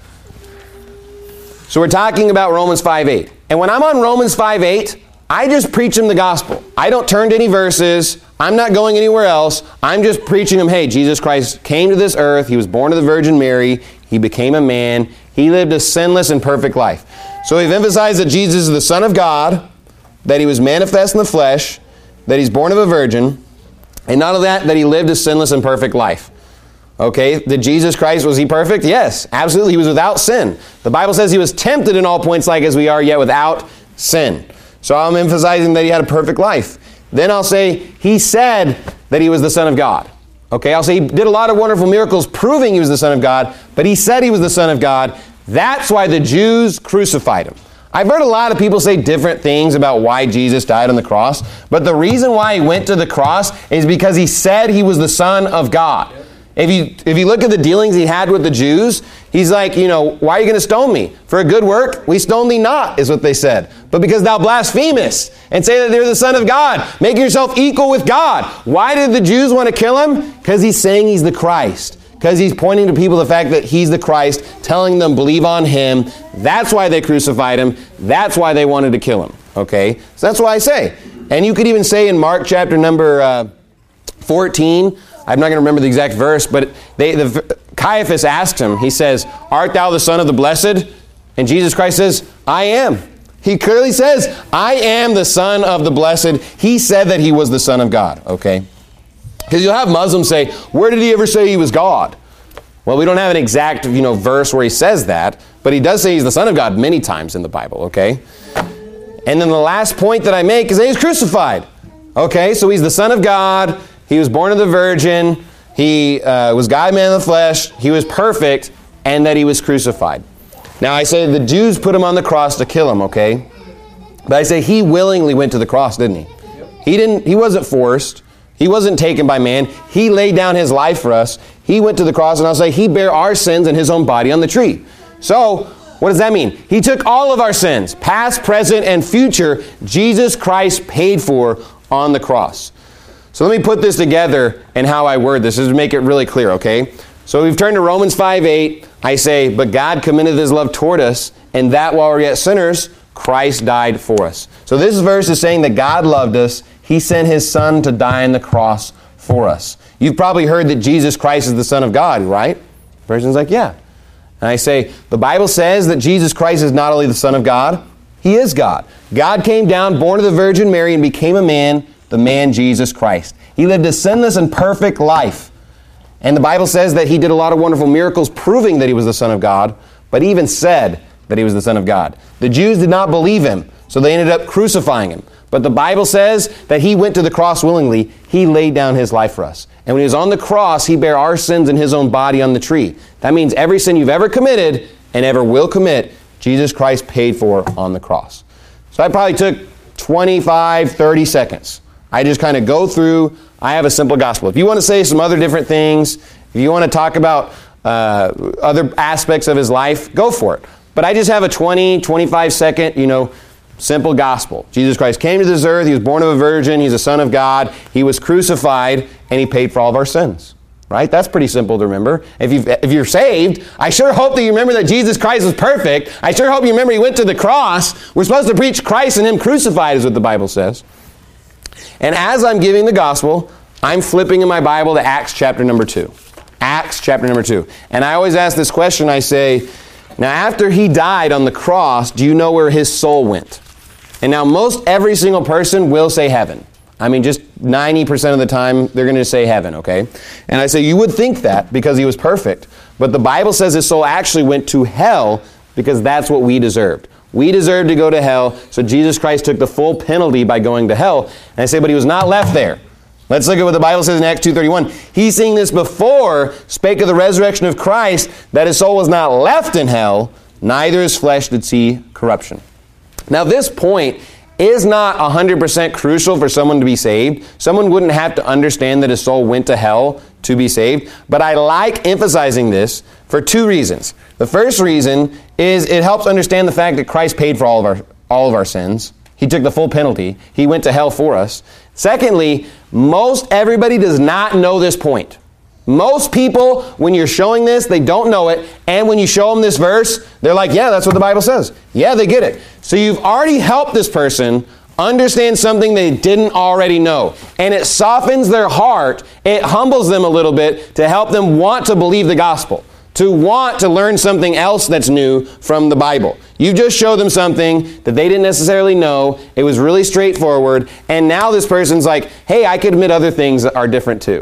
So we're talking about Romans 5:8. And when I'm on Romans 5:8, I just preach them the gospel. I don't turn to any verses. I'm not going anywhere else. I'm just preaching them, hey, Jesus Christ came to this earth. He was born of the Virgin Mary. He became a man. He lived a sinless and perfect life. So we've emphasized that Jesus is the Son of God, that he was manifest in the flesh, that he's born of a virgin, and not only that he lived a sinless and perfect life. Okay, did Jesus Christ, was he perfect? Yes, absolutely. He was without sin. The Bible says he was tempted in all points like as we are, yet without sin. So I'm emphasizing that he had a perfect life. Then I'll say he said that he was the Son of God. Okay, I'll say he did a lot of wonderful miracles proving he was the Son of God, but he said he was the Son of God. That's why the Jews crucified him. I've heard a lot of people say different things about why Jesus died on the cross, but the reason why he went to the cross is because he said he was the Son of God. If you look at the dealings he had with the Jews, he's like, why are you going to stone me? For a good work, we stone thee not, is what they said. But because thou blasphemest and say that they're the Son of God, making yourself equal with God. Why did the Jews want to kill him? Because he's saying he's the Christ. Because he's pointing to people the fact that he's the Christ, telling them believe on him. That's why they crucified him. That's why they wanted to kill him. Okay? So that's why I say. And you could even say in Mark chapter number 14, I'm not going to remember the exact verse, but Caiaphas asked him, he says, art thou the Son of the Blessed? And Jesus Christ says, I am. He clearly says, I am the Son of the Blessed. He said that he was the Son of God, okay? Because you'll have Muslims say, where did he ever say he was God? Well, we don't have an exact, verse where he says that, but he does say he's the Son of God many times in the Bible, okay? And then the last point that I make is that he was crucified. Okay, so he's the Son of God. He was born of the Virgin. He was God, man in the flesh. He was perfect, and that he was crucified. Now, I say the Jews put him on the cross to kill him, okay? But I say he willingly went to the cross, didn't he? He wasn't forced. He wasn't taken by man. He laid down his life for us. He went to the cross, and I'll say he bare our sins in his own body on the tree. So, what does that mean? He took all of our sins, past, present, and future, Jesus Christ paid for on the cross. So let me put this together and how I word this, just to make it really clear, okay? So we've turned to Romans 5:8. I say, but God commended his love toward us, and that while we're yet sinners, Christ died for us. So this verse is saying that God loved us. He sent his Son to die on the cross for us. You've probably heard that Jesus Christ is the Son of God, right? The person's like, yeah. And I say, the Bible says that Jesus Christ is not only the Son of God, he is God. God came down, born of the Virgin Mary, and became a man, the man Jesus Christ. He lived a sinless and perfect life. And the Bible says that he did a lot of wonderful miracles proving that he was the Son of God, but he even said that he was the Son of God. The Jews did not believe him, so they ended up crucifying him. But the Bible says that he went to the cross willingly. He laid down his life for us. And when he was on the cross, he bare our sins in his own body on the tree. That means every sin you've ever committed and ever will commit, Jesus Christ paid for on the cross. So I probably took 25, 30 seconds. I just kind of go through. I have a simple gospel. If you want to say some other different things, if you want to talk about other aspects of his life, go for it. But I just have a 20, 25 second, simple gospel. Jesus Christ came to this earth. He was born of a virgin. He's a Son of God. He was crucified, and he paid for all of our sins. Right? That's pretty simple to remember. If you're saved, I sure hope that you remember that Jesus Christ was perfect. I sure hope you remember he went to the cross. We're supposed to preach Christ and him crucified, is what the Bible says. And as I'm giving the gospel, I'm flipping in my Bible to Acts chapter number 2. Acts chapter number 2. And I always ask this question. I say, now after he died on the cross, do you know where his soul went? And now most every single person will say heaven. I mean, just 90% of the time, they're going to say heaven, okay? And I say, you would think that because he was perfect. But the Bible says his soul actually went to hell because that's what we deserved. We deserved to go to hell, so Jesus Christ took the full penalty by going to hell. And I say, but he was not left there. Let's look at what the Bible says in Acts 2:31. He, seeing this before, spake of the resurrection of Christ, that his soul was not left in hell, neither his flesh did see corruption. Now this point is not 100% crucial for someone to be saved. Someone wouldn't have to understand that his soul went to hell to be saved. But I like emphasizing this for two reasons. The first reason is it helps understand the fact that Christ paid for all of our sins. He took the full penalty. He went to hell for us. Secondly, most everybody does not know this point. Most people, when you're showing this, they don't know it. And when you show them this verse, they're like, yeah, that's what the Bible says. Yeah, they get it. So you've already helped this person understand something they didn't already know. And it softens their heart. It humbles them a little bit to help them want to believe the gospel, to want to learn something else that's new from the Bible. You just showed them something that they didn't necessarily know. It was really straightforward. And now this person's like, hey, I could admit other things that are different too.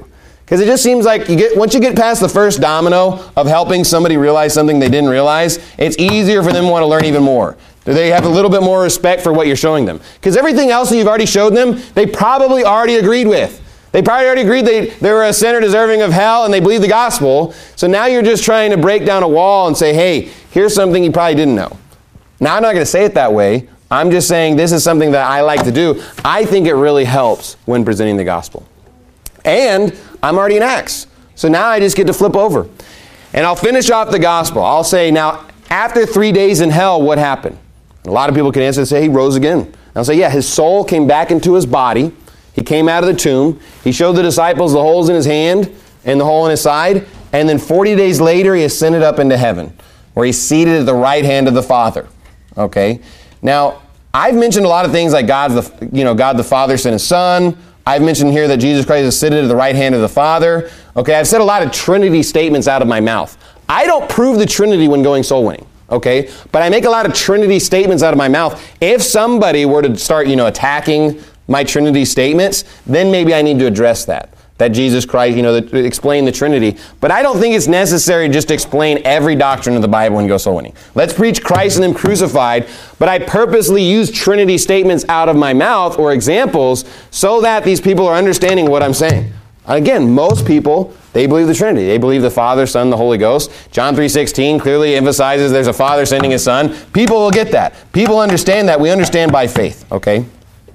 Because it just seems like once you get past the first domino of helping somebody realize something they didn't realize, it's easier for them to want to learn even more. They have a little bit more respect for what you're showing them. Because everything else that you've already showed them, they probably already agreed with. They probably already agreed they were a sinner deserving of hell and they believe the gospel. So now you're just trying to break down a wall and say, hey, here's something you probably didn't know. Now, I'm not going to say it that way. I'm just saying this is something that I like to do. I think it really helps when presenting the gospel. And I'm already in Acts. So now I just get to flip over. And I'll finish off the gospel. I'll say, now, after 3 days in hell, what happened? A lot of people can answer and say, he rose again. And I'll say, yeah, his soul came back into his body. He came out of the tomb. He showed the disciples the holes in his hand and the hole in his side. And then 40 days later, he ascended up into heaven, where he's seated at the right hand of the Father. Okay? Now, I've mentioned a lot of things like God the Father sent his Son. I've mentioned here that Jesus Christ is seated at the right hand of the Father. Okay, I've said a lot of Trinity statements out of my mouth. I don't prove the Trinity when going soul winning. Okay, but I make a lot of Trinity statements out of my mouth. If somebody were to start, attacking my Trinity statements, then maybe I need to address that Jesus Christ, explain the Trinity. But I don't think it's necessary just to explain every doctrine of the Bible and go soul winning. Let's preach Christ and Him crucified, but I purposely use Trinity statements out of my mouth or examples so that these people are understanding what I'm saying. Again, most people, they believe the Trinity. They believe the Father, Son, the Holy Ghost. John 3:16 clearly emphasizes there's a Father sending His Son. People will get that. People understand that. We understand by faith, okay?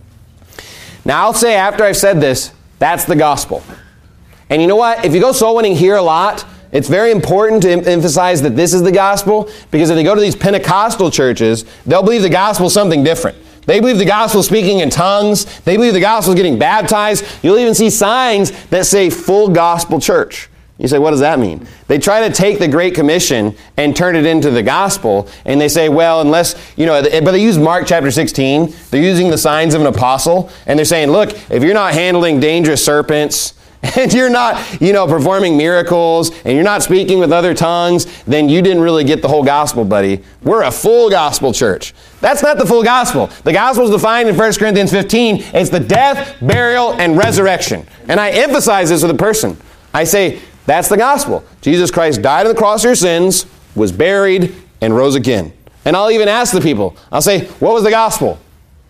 Now, I'll say after I've said this, that's the gospel. And you know what? If you go soul winning here a lot, it's very important to emphasize that this is the gospel, because if they go to these Pentecostal churches, they'll believe the gospel is something different. They believe the gospel is speaking in tongues. They believe the gospel is getting baptized. You'll even see signs that say full gospel church. You say, what does that mean? They try to take the Great Commission and turn it into the gospel, and they say, well, unless, but they use Mark chapter 16. They're using the signs of an apostle, and they're saying, look, if you're not handling dangerous serpents, and you're not, performing miracles, and you're not speaking with other tongues, then you didn't really get the whole gospel, buddy. We're a full gospel church. That's not the full gospel. The gospel is defined in 1 Corinthians 15. It's the death, burial, and resurrection. And I emphasize this with a person. I say, that's the gospel. Jesus Christ died on the cross for your sins, was buried, and rose again. And I'll even ask the people, I'll say, what was the gospel?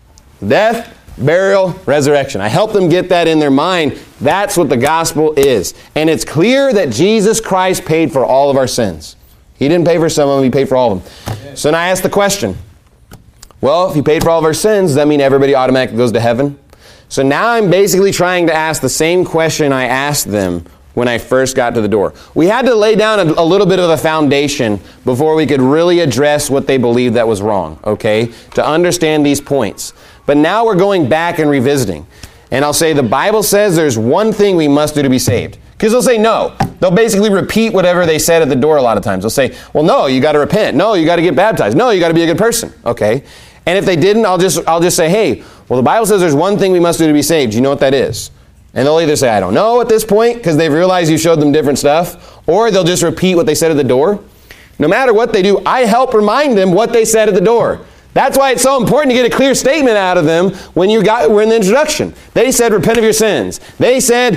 Death, burial, resurrection. I help them get that in their mind. That's what the gospel is. And it's clear that Jesus Christ paid for all of our sins. He didn't pay for some of them, He paid for all of them. So now I ask the question, well, if He paid for all of our sins, does that mean everybody automatically goes to heaven? So now I'm basically trying to ask the same question I asked them when I first got to the door. We had to lay down a little bit of a foundation before we could really address what they believed that was wrong, okay? To understand these points. But now we're going back and revisiting. And I'll say the Bible says there's one thing we must do to be saved. Because they'll say no. They'll basically repeat whatever they said at the door a lot of times. They'll say, well, no, you got to repent. No, you got to get baptized. No, you got to be a good person. Okay? And if they didn't, I'll just say, hey, well, the Bible says there's one thing we must do to be saved. You know what that is? And they'll either say, I don't know at this point, because they've realized you showed them different stuff, or they'll just repeat what they said at the door. No matter what they do, I help remind them what they said at the door. That's why it's so important to get a clear statement out of them when we're in the introduction. They said, repent of your sins. They said,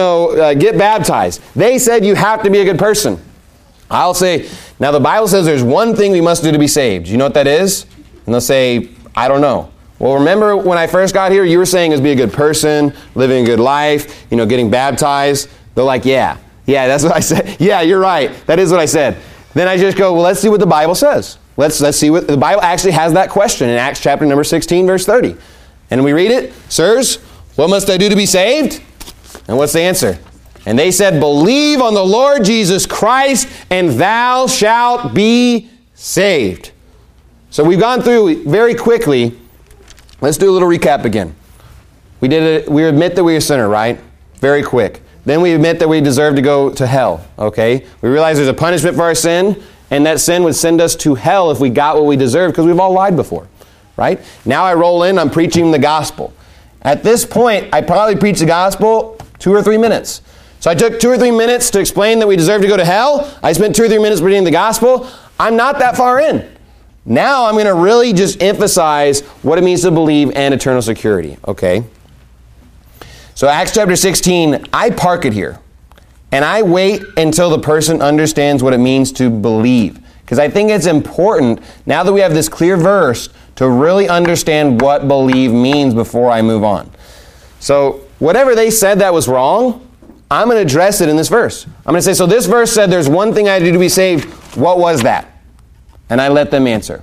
get baptized. They said you have to be a good person. I'll say, now the Bible says there's one thing we must do to be saved. You know what that is? And they'll say, I don't know. Well, remember when I first got here, you were saying is be a good person, living a good life, getting baptized. They're like, yeah, that's what I said. Yeah, you're right. That is what I said. Then I just go, well, let's see what the Bible says. Let's see what the Bible actually has that question in Acts chapter number 16, verse 30. And we read it, sirs, what must I do to be saved? And what's the answer? And they said, believe on the Lord Jesus Christ, and thou shalt be saved. So we've gone through very quickly. Let's do a little recap again. We admit that we're a sinner, right? Very quick. Then we admit that we deserve to go to hell, okay? We realize there's a punishment for our sin, and that sin would send us to hell if we got what we deserved, because we've all lied before, right? Now I roll in, I'm preaching the gospel. At this point, I probably preached the gospel 2 or 3 minutes. So I took 2 or 3 minutes to explain that we deserve to go to hell. I spent 2 or 3 minutes reading the gospel. I'm not that far in. Now I'm going to really just emphasize what it means to believe and eternal security, okay? So Acts chapter 16, I park it here. And I wait until the person understands what it means to believe. Because I think it's important, now that we have this clear verse, to really understand what believe means before I move on. So whatever they said that was wrong, I'm going to address it in this verse. I'm going to say, so this verse said there's one thing I do to be saved. What was that? And I let them answer.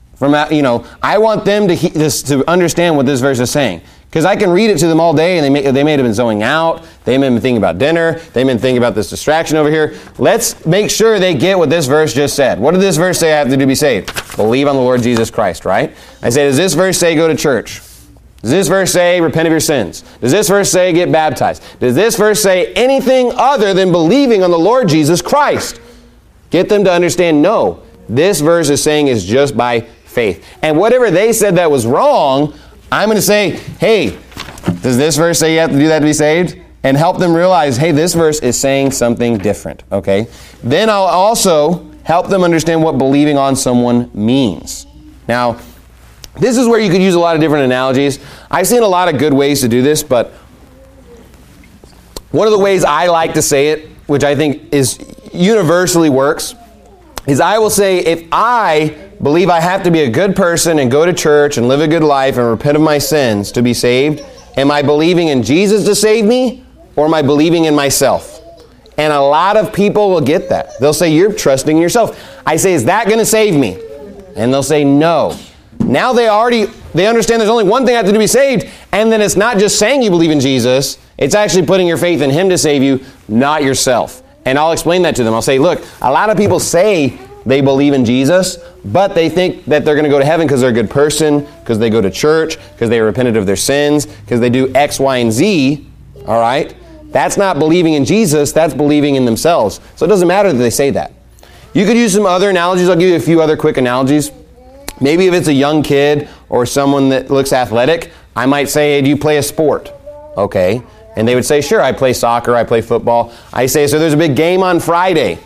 I want them to understand what this verse is saying. Because I can read it to them all day, and they may have been zoning out. They may have been thinking about dinner. They may have been thinking about this distraction over here. Let's make sure they get what this verse just said. What did this verse say I have to do to be saved? Believe on the Lord Jesus Christ, right? I say, does this verse say go to church? Does this verse say repent of your sins? Does this verse say get baptized? Does this verse say anything other than believing on the Lord Jesus Christ? Get them to understand, no, this verse is saying is just by faith. And whatever they said that was wrong, I'm going to say, hey, does this verse say you have to do that to be saved? And help them realize, hey, this verse is saying something different, okay? Then I'll also help them understand what believing on someone means. Now, this is where you could use a lot of different analogies. I've seen a lot of good ways to do this, but one of the ways I like to say it, which I think is universally works, is I will say, if I believe I have to be a good person and go to church and live a good life and repent of my sins to be saved, am I believing in Jesus to save me, or am I believing in myself? And a lot of people will get that. They'll say, you're trusting in yourself. I say, is that going to save me? And they'll say, no. Now they understand there's only one thing I have to do to be saved, and then it's not just saying you believe in Jesus, it's actually putting your faith in Him to save you, not yourself. And I'll explain that to them. I'll say, look, a lot of people say they believe in Jesus, but they think that they're going to go to heaven because they're a good person, because they go to church, because they repented of their sins, because they do X, Y, and Z, all right? That's not believing in Jesus, that's believing in themselves. So it doesn't matter that they say that. You could use some other analogies. I'll give you a few other quick analogies. Maybe if it's a young kid or someone that looks athletic, I might say, hey, do you play a sport? Okay. And they would say, sure, I play soccer, I play football. I say, so there's a big game on Friday.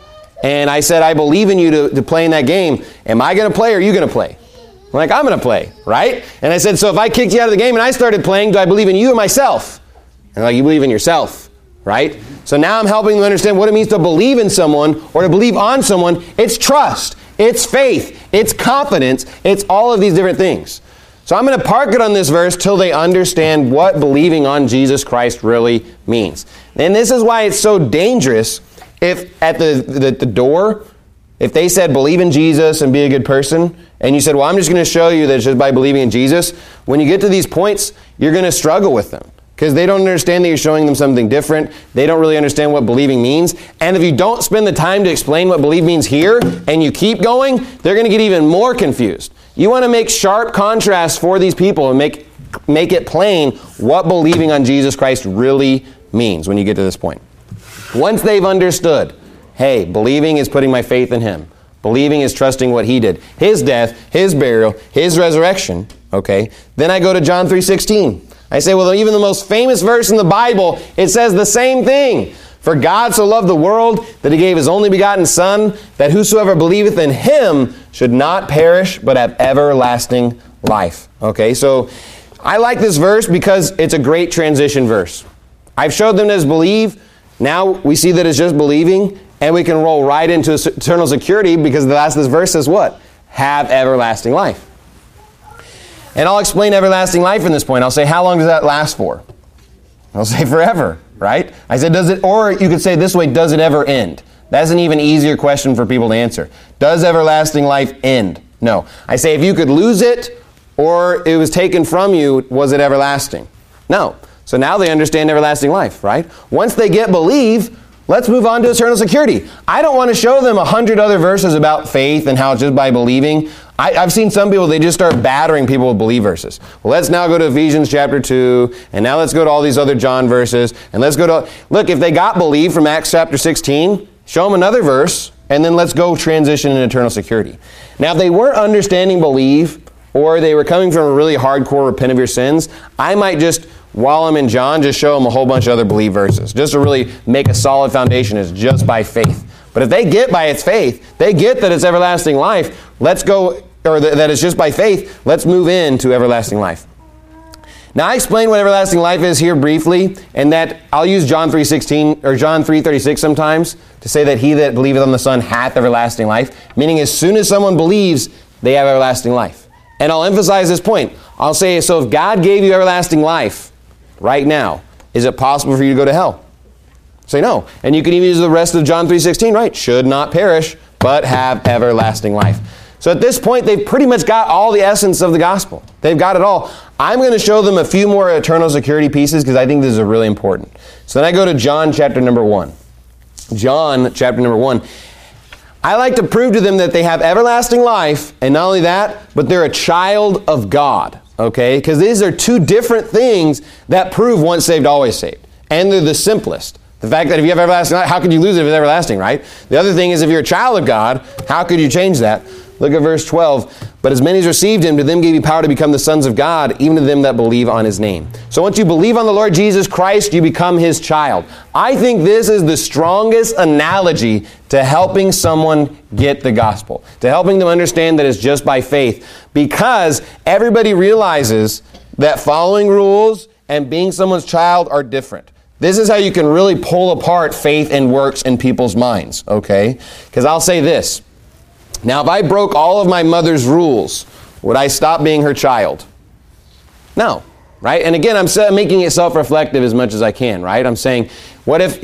And I said, I believe in you to play in that game. Am I going to play or are you going to play? I'm like, I'm going to play, right? And I said, so if I kicked you out of the game and I started playing, do I believe in you or myself? And like, you believe in yourself, right? So now I'm helping them understand what it means to believe in someone or to believe on someone. It's trust. It's faith. It's confidence. It's all of these different things. So I'm going to park it on this verse till they understand what believing on Jesus Christ really means. And this is why it's so dangerous if at the door, if they said believe in Jesus and be a good person, and you said, well, I'm just going to show you that it's just by believing in Jesus, when you get to these points, you're going to struggle with them. Because they don't understand that you're showing them something different. They don't really understand what believing means. And if you don't spend the time to explain what believe means here, and you keep going, they're going to get even more confused. You want to make sharp contrasts for these people and make it plain what believing on Jesus Christ really means when you get to this point. Once they've understood, hey, believing is putting my faith in Him. Believing is trusting what He did. His death, His burial, His resurrection. Okay. Then I go to John 3:16. I say, well, even the most famous verse in the Bible, it says the same thing. For God so loved the world that He gave His only begotten Son, that whosoever believeth in Him should not perish, but have everlasting life. Okay, so I like this verse because it's a great transition verse. I've showed them as believe. Now we see that it's just believing, and we can roll right into eternal security because the last of this verse says what? Have everlasting life. And I'll explain everlasting life in this point. I'll say, how long does that last for? I'll say forever, right? I said, does it, or you could say this way, does it ever end? That's an even easier question for people to answer. Does everlasting life end? No. I say, if you could lose it, or it was taken from you, was it everlasting? No. So now they understand everlasting life, right? Once they get believe, let's move on to eternal security. I don't want to show them 100 other verses about faith and how it's just by believing. I've seen some people, they just start battering people with believe verses. Well, let's now go to Ephesians chapter 2, and now let's go to all these other John verses, and let's go to, look, if they got believe from Acts chapter 16, show them another verse, and then let's go transition in eternal security. Now, if they weren't understanding believe, or they were coming from a really hardcore repent of your sins, I might just, while I'm in John, just show them a whole bunch of other believe verses, just to really make a solid foundation. It's just by faith. But if they get by its faith, they get that it's everlasting life, let's go, or that it's just by faith, let's move into everlasting life. Now, I explained what everlasting life is here briefly, and that I'll use John 3:16 or John 3:36 sometimes to say that he that believeth on the Son hath everlasting life, meaning as soon as someone believes, they have everlasting life. And I'll emphasize this point. I'll say, so if God gave you everlasting life right now, is it possible for you to go to hell? Say no. And you can even use the rest of John 3:16, right? Should not perish, but have everlasting life. So at this point, they've pretty much got all the essence of the gospel. They've got it all. I'm going to show them a few more eternal security pieces because I think this is really important. So then I go to John chapter number 1. John chapter number 1. I like to prove to them that they have everlasting life, and not only that, but they're a child of God. Okay? Because these are two different things that prove once saved, always saved. And they're the simplest. The fact that if you have everlasting life, how could you lose it if it's everlasting, right? The other thing is if you're a child of God, how could you change that? Look at verse 12. But as many as received him, to them gave he power to become the sons of God, even to them that believe on his name. So once you believe on the Lord Jesus Christ, you become his child. I think this is the strongest analogy to helping someone get the gospel, to helping them understand that it's just by faith, because everybody realizes that following rules and being someone's child are different. This is how you can really pull apart faith and works in people's minds, okay? Because I'll say this. Now, if I broke all of my mother's rules, would I stop being her child? No, right? And again, I'm making it self-reflective as much as I can, right? I'm saying, what if,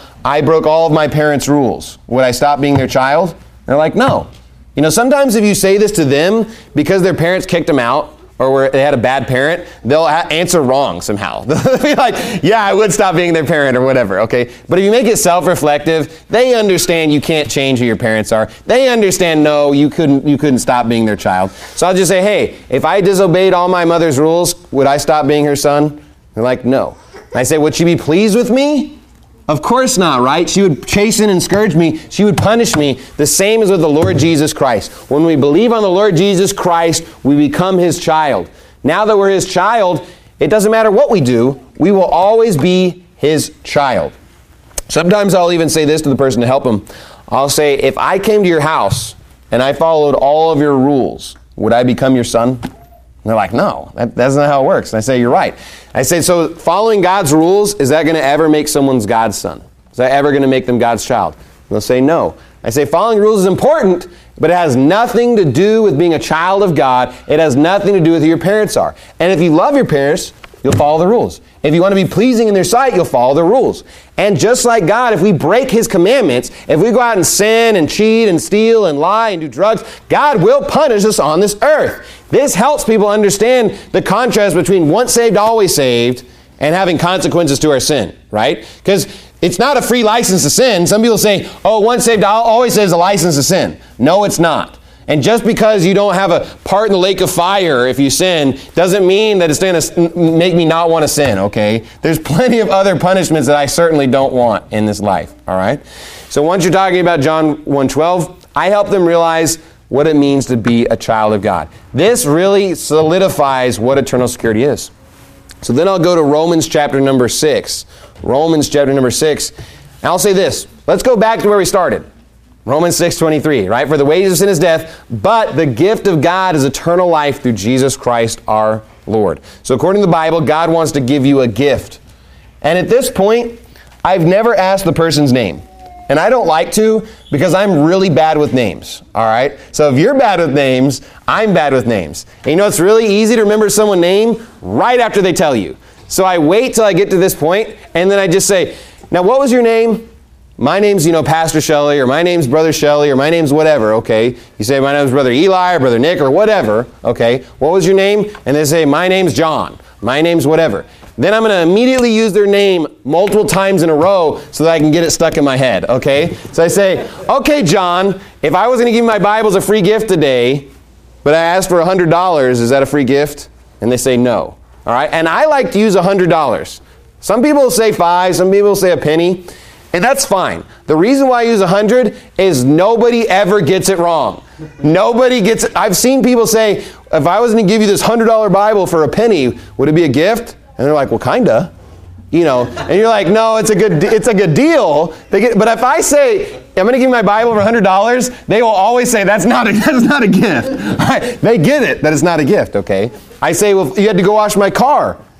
I broke all of my parents' rules? Would I stop being their child? And they're like, no. Sometimes if you say this to them because their parents kicked them out, or they had a bad parent, they'll answer wrong somehow. They'll be like, yeah, I would stop being their parent or whatever, okay? But if you make it self-reflective, they understand you can't change who your parents are. They understand, no, you couldn't stop being their child. So I'll just say, hey, if I disobeyed all my mother's rules, would I stop being her son? They're like, no. I say, would she be pleased with me? Of course not, right? She would chasten and scourge me. She would punish me. The same as with the Lord Jesus Christ. When we believe on the Lord Jesus Christ, we become his child. Now that we're his child, it doesn't matter what we do. We will always be his child. Sometimes I'll even say this to the person to help them. I'll say, if I came to your house and I followed all of your rules, would I become your son? And they're like, no, that's not how it works. And I say, you're right. I say, so following God's rules, is that going to ever make someone's God's son? Is that ever going to make them God's child? And they'll say, no. I say, following rules is important, but it has nothing to do with being a child of God. It has nothing to do with who your parents are. And if you love your parents, you'll follow the rules. If you want to be pleasing in their sight, you'll follow the rules. And just like God, if we break his commandments, if we go out and sin and cheat and steal and lie and do drugs, God will punish us on this earth. This helps people understand the contrast between once saved, always saved, and having consequences to our sin, right? Because it's not a free license to sin. Some people say, oh, once saved, always saved is a license to sin. No, it's not. And just because you don't have a part in the lake of fire if you sin, doesn't mean that it's going to make me not want to sin, okay? There's plenty of other punishments that I certainly don't want in this life, all right? So once you're talking about John 1:12, I help them realize what it means to be a child of God. This really solidifies what eternal security is. So then I'll go to Romans chapter number 6. Romans chapter number 6. And I'll say this. Let's go back to where we started. Romans 6:23, right? For the wages of sin is death, but the gift of God is eternal life through Jesus Christ our Lord. So according to the Bible, God wants to give you a gift. And at this point, I've never asked the person's name. And I don't like to because I'm really bad with names, all right? So if you're bad with names, I'm bad with names. And it's really easy to remember someone's name right after they tell you. So I wait till I get to this point, and then I just say, now what was your name? My name's, Pastor Shelley, or my name's Brother Shelley, or my name's whatever, okay? You say, my name's Brother Eli, or Brother Nick, or whatever, okay? What was your name? And they say, my name's John. My name's whatever. Then I'm going to immediately use their name multiple times in a row so that I can get it stuck in my head, okay? So I say, okay, John, if I was going to give you my Bible as a free gift today, but I asked for $100, is that a free gift? And they say no, all right? And I like to use $100. Some people say 5, some people say a penny. And that's fine. The reason why I use 100 is nobody ever gets it wrong. Nobody gets it. I've seen people say, if I was going to give you this $100 Bible for a penny, would it be a gift? And they're like, well, kinda. And you're like, no, it's a good deal. But if I say, I'm going to give you my Bible for $100, they will always say, that's not a gift. Right? They get it, that it's not a gift, okay? I say, well, you had to go wash my car.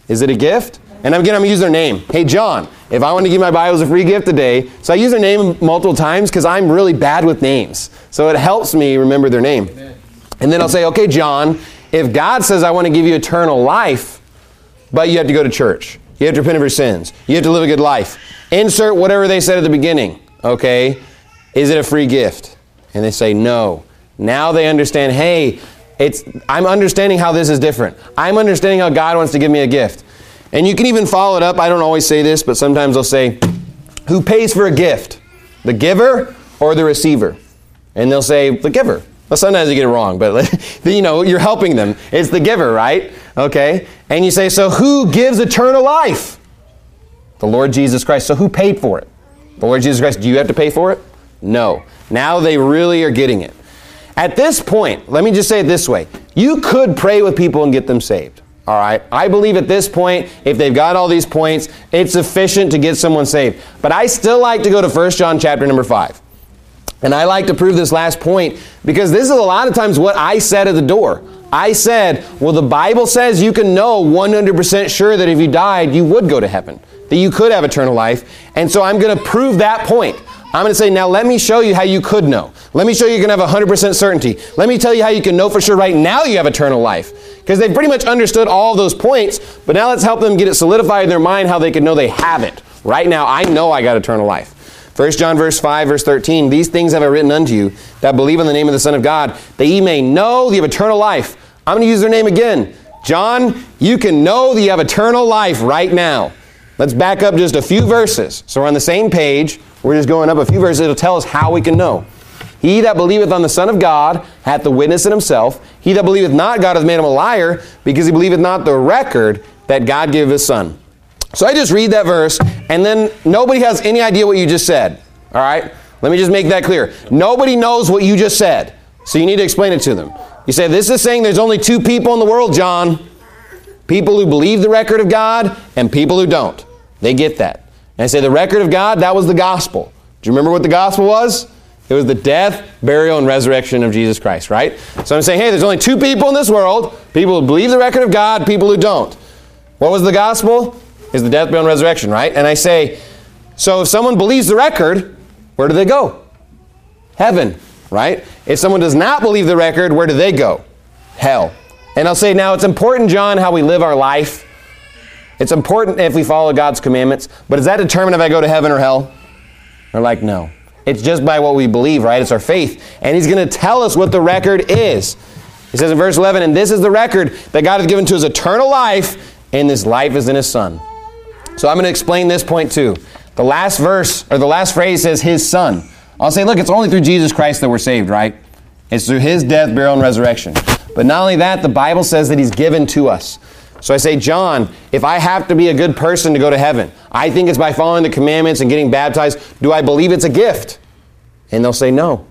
Is it a gift? And again, I'm going to use their name. Hey, John, if I want to give my Bible as a free gift today, so I use their name multiple times because I'm really bad with names. So it helps me remember their name. Amen. And then I'll say, okay, John, if God says I want to give you eternal life, but you have to go to church, you have to repent of your sins, you have to live a good life, insert whatever they said at the beginning, okay, is it a free gift? And they say no. Now they understand, hey, I'm understanding how this is different. I'm understanding how God wants to give me a gift. And you can even follow it up. I don't always say this, but sometimes I'll say, who pays for a gift? The giver or the receiver? And they'll say, the giver. Well, sometimes you get it wrong, but you're helping them. It's the giver, right? Okay. And you say, so who gives eternal life? The Lord Jesus Christ. So who paid for it? The Lord Jesus Christ. Do you have to pay for it? No. Now they really are getting it. At this point, let me just say it this way. You could pray with people and get them saved. All right. I believe at this point, if they've got all these points, it's sufficient to get someone saved. But I still like to go to 1 John chapter number 5. And I like to prove this last point because this is a lot of times what I said at the door. I said, well, the Bible says you can know 100% sure that if you died, you would go to heaven, that you could have eternal life. And so I'm going to prove that point. I'm going to say, now let me show you how you could know. Let me show you can have 100% certainty. Let me tell you how you can know for sure right now you have eternal life. Because they've pretty much understood all those points, but now let's help them get it solidified in their mind how they can know they have it. Right now, I know I got eternal life. 1 John verse 5, verse 13, these things have I written unto you that believe in the name of the Son of God, that ye may know that you have eternal life. I'm going to use their name again. John, you can know that you have eternal life right now. Let's back up just a few verses. So we're on the same page. We're just going up a few verses. It'll tell us how we can know. He that believeth on the Son of God hath the witness in himself. He that believeth not God hath made him a liar, because he believeth not the record that God gave his Son. So I just read that verse, and then nobody has any idea what you just said. All right? Let me just make that clear. Nobody knows what you just said, so you need to explain it to them. You say, this is saying there's only two people in the world, John. People who believe the record of God and people who don't. They get that. And I say the record of God, that was the gospel. Do you remember what the gospel was? It was the death, burial, and resurrection of Jesus Christ, right? So I'm saying, hey, there's only two people in this world. People who believe the record of God, people who don't. What was the gospel? Is the death, burial, and resurrection, right? And I say, so if someone believes the record, where do they go? Heaven, right? If someone does not believe the record, where do they go? Hell. And I'll say, now it's important, John, how we live our life. It's important if we follow God's commandments, but does that determine if I go to heaven or hell? They're like, no. It's just by what we believe, right? It's our faith. And he's going to tell us what the record is. He says in verse 11, and this is the record that God has given to us eternal life, and this life is in his Son. So I'm going to explain this point too. The last verse, or the last phrase says his Son. I'll say, look, it's only through Jesus Christ that we're saved, right? It's through his death, burial, and resurrection. But not only that, the Bible says that he's given to us. So I say, John, if I have to be a good person to go to heaven, I think it's by following the commandments and getting baptized. Do I believe it's a gift? And they'll say no.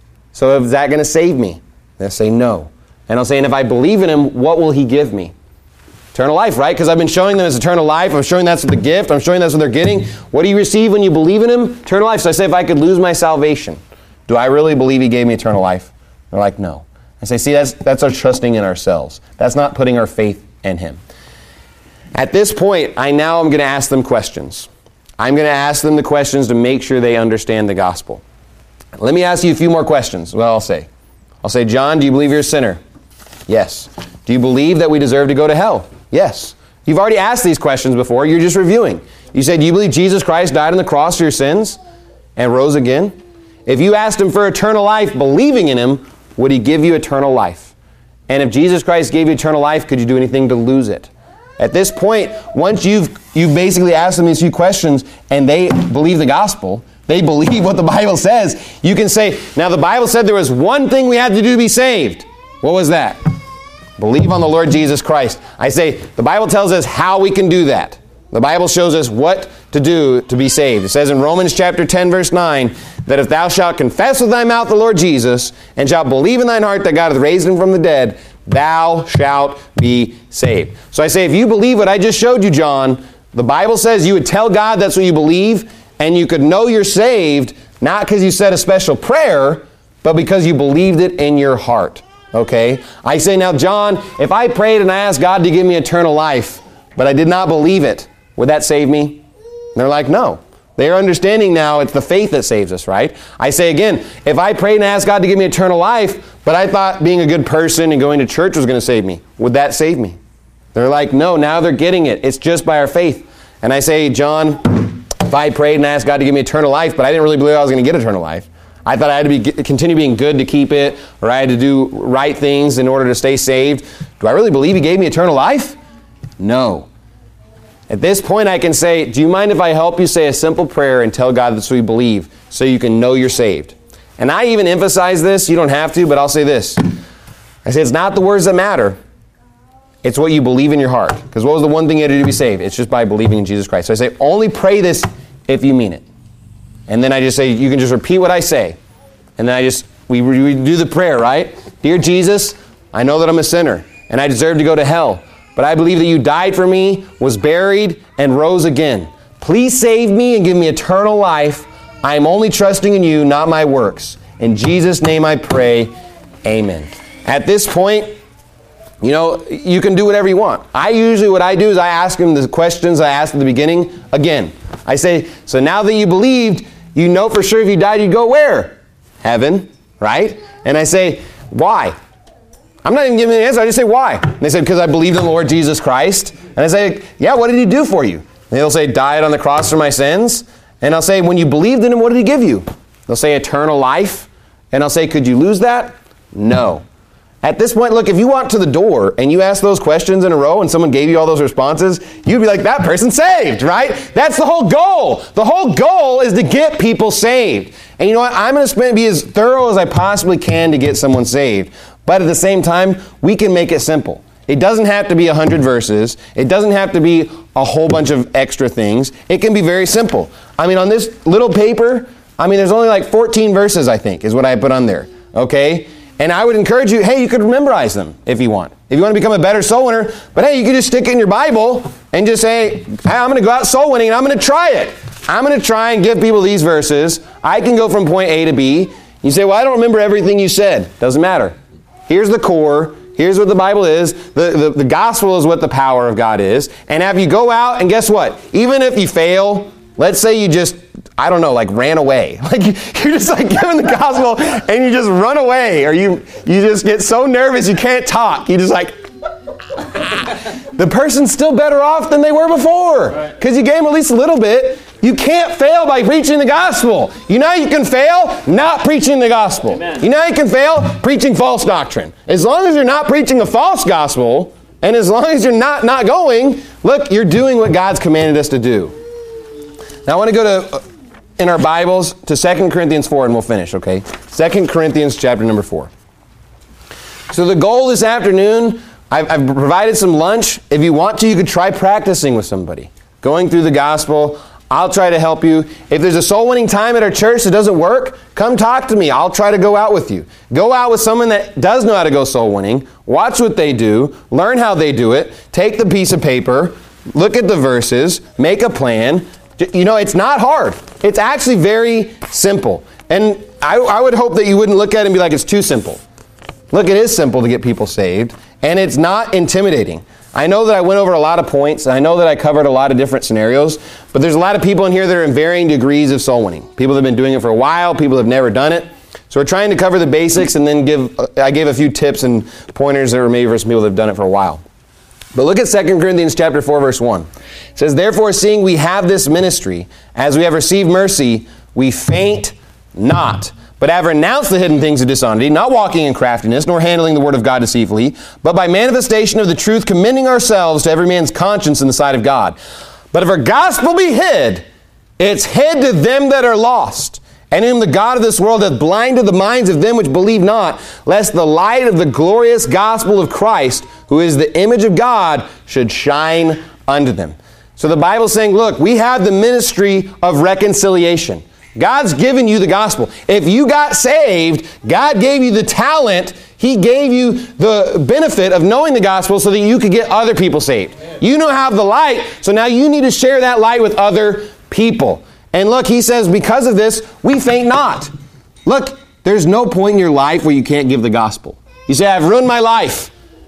So is that going to save me? They'll say no. And I'll say, and if I believe in him, what will he give me? Eternal life, right? Because I've been showing them it's eternal life. I'm showing that's the gift. I'm showing that's what they're getting. What do you receive when you believe in him? Eternal life. So I say, if I could lose my salvation, do I really believe he gave me eternal life? They're like, no. I say, see, that's our trusting in ourselves. That's not putting our faith in him. At this point, I'm going to ask them questions. I'm going to ask them the questions to make sure they understand the gospel. Let me ask you a few more questions. Well, I'll say, John, do you believe you're a sinner? Yes. Do you believe that we deserve to go to hell? Yes. You've already asked these questions before. You're just reviewing. You said, do you believe Jesus Christ died on the cross for your sins and rose again? If you asked him for eternal life, believing in him, would he give you eternal life? And if Jesus Christ gave you eternal life, could you do anything to lose it? At this point, once you've basically asked them these few questions and they believe the gospel, they believe what the Bible says, you can say, now the Bible said there was one thing we had to do to be saved. What was that? Believe on the Lord Jesus Christ. I say, the Bible tells us how we can do that. The Bible shows us what to do to be saved. It says in Romans chapter 10, verse 9, that if thou shalt confess with thy mouth the Lord Jesus, and shalt believe in thine heart that God hath raised him from the dead, thou shalt be saved. So I say, if you believe what I just showed you, John, the Bible says you would tell God that's what you believe, and you could know you're saved, not because you said a special prayer, but because you believed it in your heart. Okay? I say, now, John, if I prayed and I asked God to give me eternal life, but I did not believe it. Would that save me? And they're like, no. They are understanding now it's the faith that saves us, right? I say again, if I prayed and asked God to give me eternal life, but I thought being a good person and going to church was going to save me, would that save me? They're like, no, now they're getting it. It's just by our faith. And I say, John, if I prayed and asked God to give me eternal life, but I didn't really believe I was going to get eternal life. I thought I had to continue being good to keep it, or I had to do right things in order to stay saved. Do I really believe He gave me eternal life? No. At this point, I can say, do you mind if I help you say a simple prayer and tell God that's what you believe so you can know you're saved? And I even emphasize this. You don't have to, but I'll say this. I say it's not the words that matter. It's what you believe in your heart. Because what was the one thing you had to do to be saved? It's just by believing in Jesus Christ. So I say, only pray this if you mean it. And then I just say, you can just repeat what I say. And then we do the prayer, right? Dear Jesus, I know that I'm a sinner and I deserve to go to hell. But I believe that you died for me, was buried, and rose again. Please save me and give me eternal life. I am only trusting in you, not my works. In Jesus' name I pray, amen. At this point, you can do whatever you want. What I do is I ask them the questions I asked at the beginning. Again, I say, so now that you believed, you know for sure if you died, you'd go where? Heaven, right? And I say, why? I'm not even giving the answer. I just say, why? And they say, because I believed in the Lord Jesus Christ. And I say, yeah, what did He do for you? And they'll say, died on the cross for my sins. And I'll say, when you believed in Him, what did He give you? They'll say, eternal life. And I'll say, could you lose that? No. At this point, look, if you walk to the door and you ask those questions in a row and someone gave you all those responses, you'd be like, that person's saved, right? That's the whole goal. The whole goal is to get people saved. And you know what? I'm going to be as thorough as I possibly can to get someone saved. But at the same time, we can make it simple. It doesn't have to be 100 verses. It doesn't have to be a whole bunch of extra things. It can be very simple. On this little paper, there's only like 14 verses, I think, is what I put on there. Okay? And I would encourage you, hey, you could memorize them if you want. If you want to become a better soul winner, but hey, you could just stick it in your Bible and just say, hey, I'm going to go out soul winning and I'm going to try it. I'm going to try and give people these verses. I can go from point A to B. You say, well, I don't remember everything you said. Doesn't matter. Here's the core. Here's what the Bible is. The gospel is what the power of God is. And have you go out and guess what? Even if you fail, let's say you just, ran away. You're just giving the gospel and you just run away. Or you just get so nervous you can't talk. You just the person's still better off than they were before. Because you gave them at least a little bit. You can't fail by preaching the gospel. You know how you can fail? Not preaching the gospel. Amen. You know how you can fail? Preaching false doctrine. As long as you're not preaching a false gospel, and as long as you're not going, look, you're doing what God's commanded us to do. Now I want to go to, in our Bibles, to 2 Corinthians 4, and we'll finish, okay? 2 Corinthians chapter number 4. So the goal this afternoon, I've provided some lunch. If you want to, you could try practicing with somebody. Going through the gospel. I'll try to help you. If there's a soul winning time at our church that doesn't work, come talk to me. I'll try to go out with you. Go out with someone that does know how to go soul winning. Watch what they do. Learn how they do it. Take the piece of paper. Look at the verses. Make a plan. It's not hard. It's actually very simple. And I would hope that you wouldn't look at it and be like, it's too simple. Look, it is simple to get people saved. And it's not intimidating. I know that I went over a lot of points, and I know that I covered a lot of different scenarios, but there's a lot of people in here that are in varying degrees of soul winning. People that have been doing it for a while, people that have never done it. So we're trying to cover the basics and then I gave a few tips and pointers that were maybe for some people that have done it for a while. But look at 2 Corinthians chapter 4, verse 1. It says, therefore, seeing we have this ministry, as we have received mercy, we faint not, but have renounced the hidden things of dishonesty, not walking in craftiness, nor handling the word of God deceitfully, but by manifestation of the truth, commending ourselves to every man's conscience in the sight of God. But if our gospel be hid, it's hid to them that are lost, and whom the God of this world hath blinded the minds of them which believe not, lest the light of the glorious gospel of Christ, who is the image of God, should shine unto them. So the Bible's saying, look, we have the ministry of reconciliation. God's given you the gospel. If you got saved, God gave you the talent. He gave you the benefit of knowing the gospel so that you could get other people saved. You now have the light, so now you need to share that light with other people. And look, he says, because of this, we faint not. Look, there's no point in your life where you can't give the gospel. You say, I've ruined my life.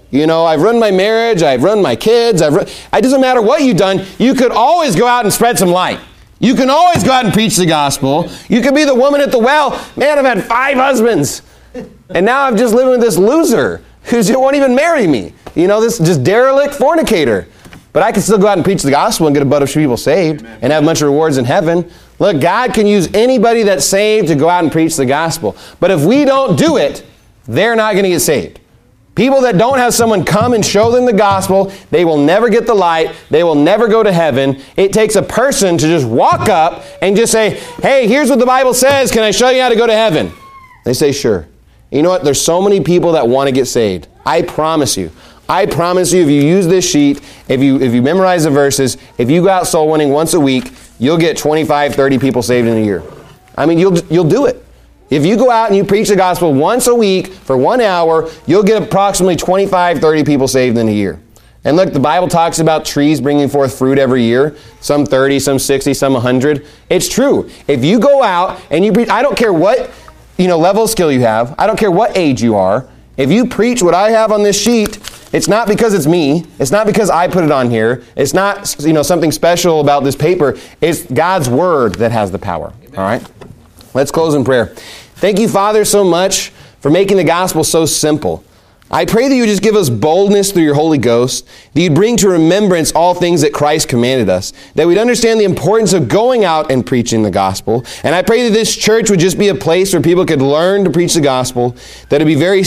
I've run my marriage, I've run my kids, it doesn't matter what you've done, you could always go out and spread some light. You can always go out and preach the gospel. You could be the woman at the well. Man, I've had 5 husbands. And now I'm just living with this loser who won't even marry me. This just derelict fornicator. But I can still go out and preach the gospel and get a bunch of people saved and have a bunch of rewards in heaven. Look, God can use anybody that's saved to go out and preach the gospel. But if we don't do it, they're not going to get saved. People that don't have someone come and show them the gospel, they will never get the light. They will never go to heaven. It takes a person to just walk up and just say, hey, here's what the Bible says. Can I show you how to go to heaven? They say, sure. You know what? There's so many people that want to get saved. I promise you, if you use this sheet, if you memorize the verses, if you go out soul winning once a week, you'll get 25, 30 people saved in a year. I mean, you'll do it. If you go out and you preach the gospel once a week for 1 hour, you'll get approximately 25, 30 people saved in a year. And look, the Bible talks about trees bringing forth fruit every year. Some 30, some 60, some 100. It's true. If you go out and you preach, I don't care what level of skill you have. I don't care what age you are. If you preach what I have on this sheet, it's not because it's me. It's not because I put it on here. It's not something special about this paper. It's God's word that has the power. All right? Let's close in prayer. Thank you, Father, so much for making the gospel so simple. I pray that you would just give us boldness through your Holy Ghost, that you'd bring to remembrance all things that Christ commanded us, that we'd understand the importance of going out and preaching the gospel. And I pray that this church would just be a place where people could learn to preach the gospel, that it'd be very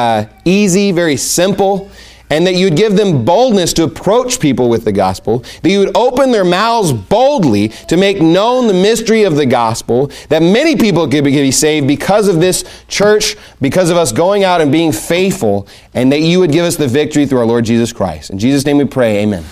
easy, very simple, and that you'd give them boldness to approach people with the gospel, that you would open their mouths boldly to make known the mystery of the gospel, that many people could be saved because of this church, because of us going out and being faithful, and that you would give us the victory through our Lord Jesus Christ. In Jesus' name we pray, amen.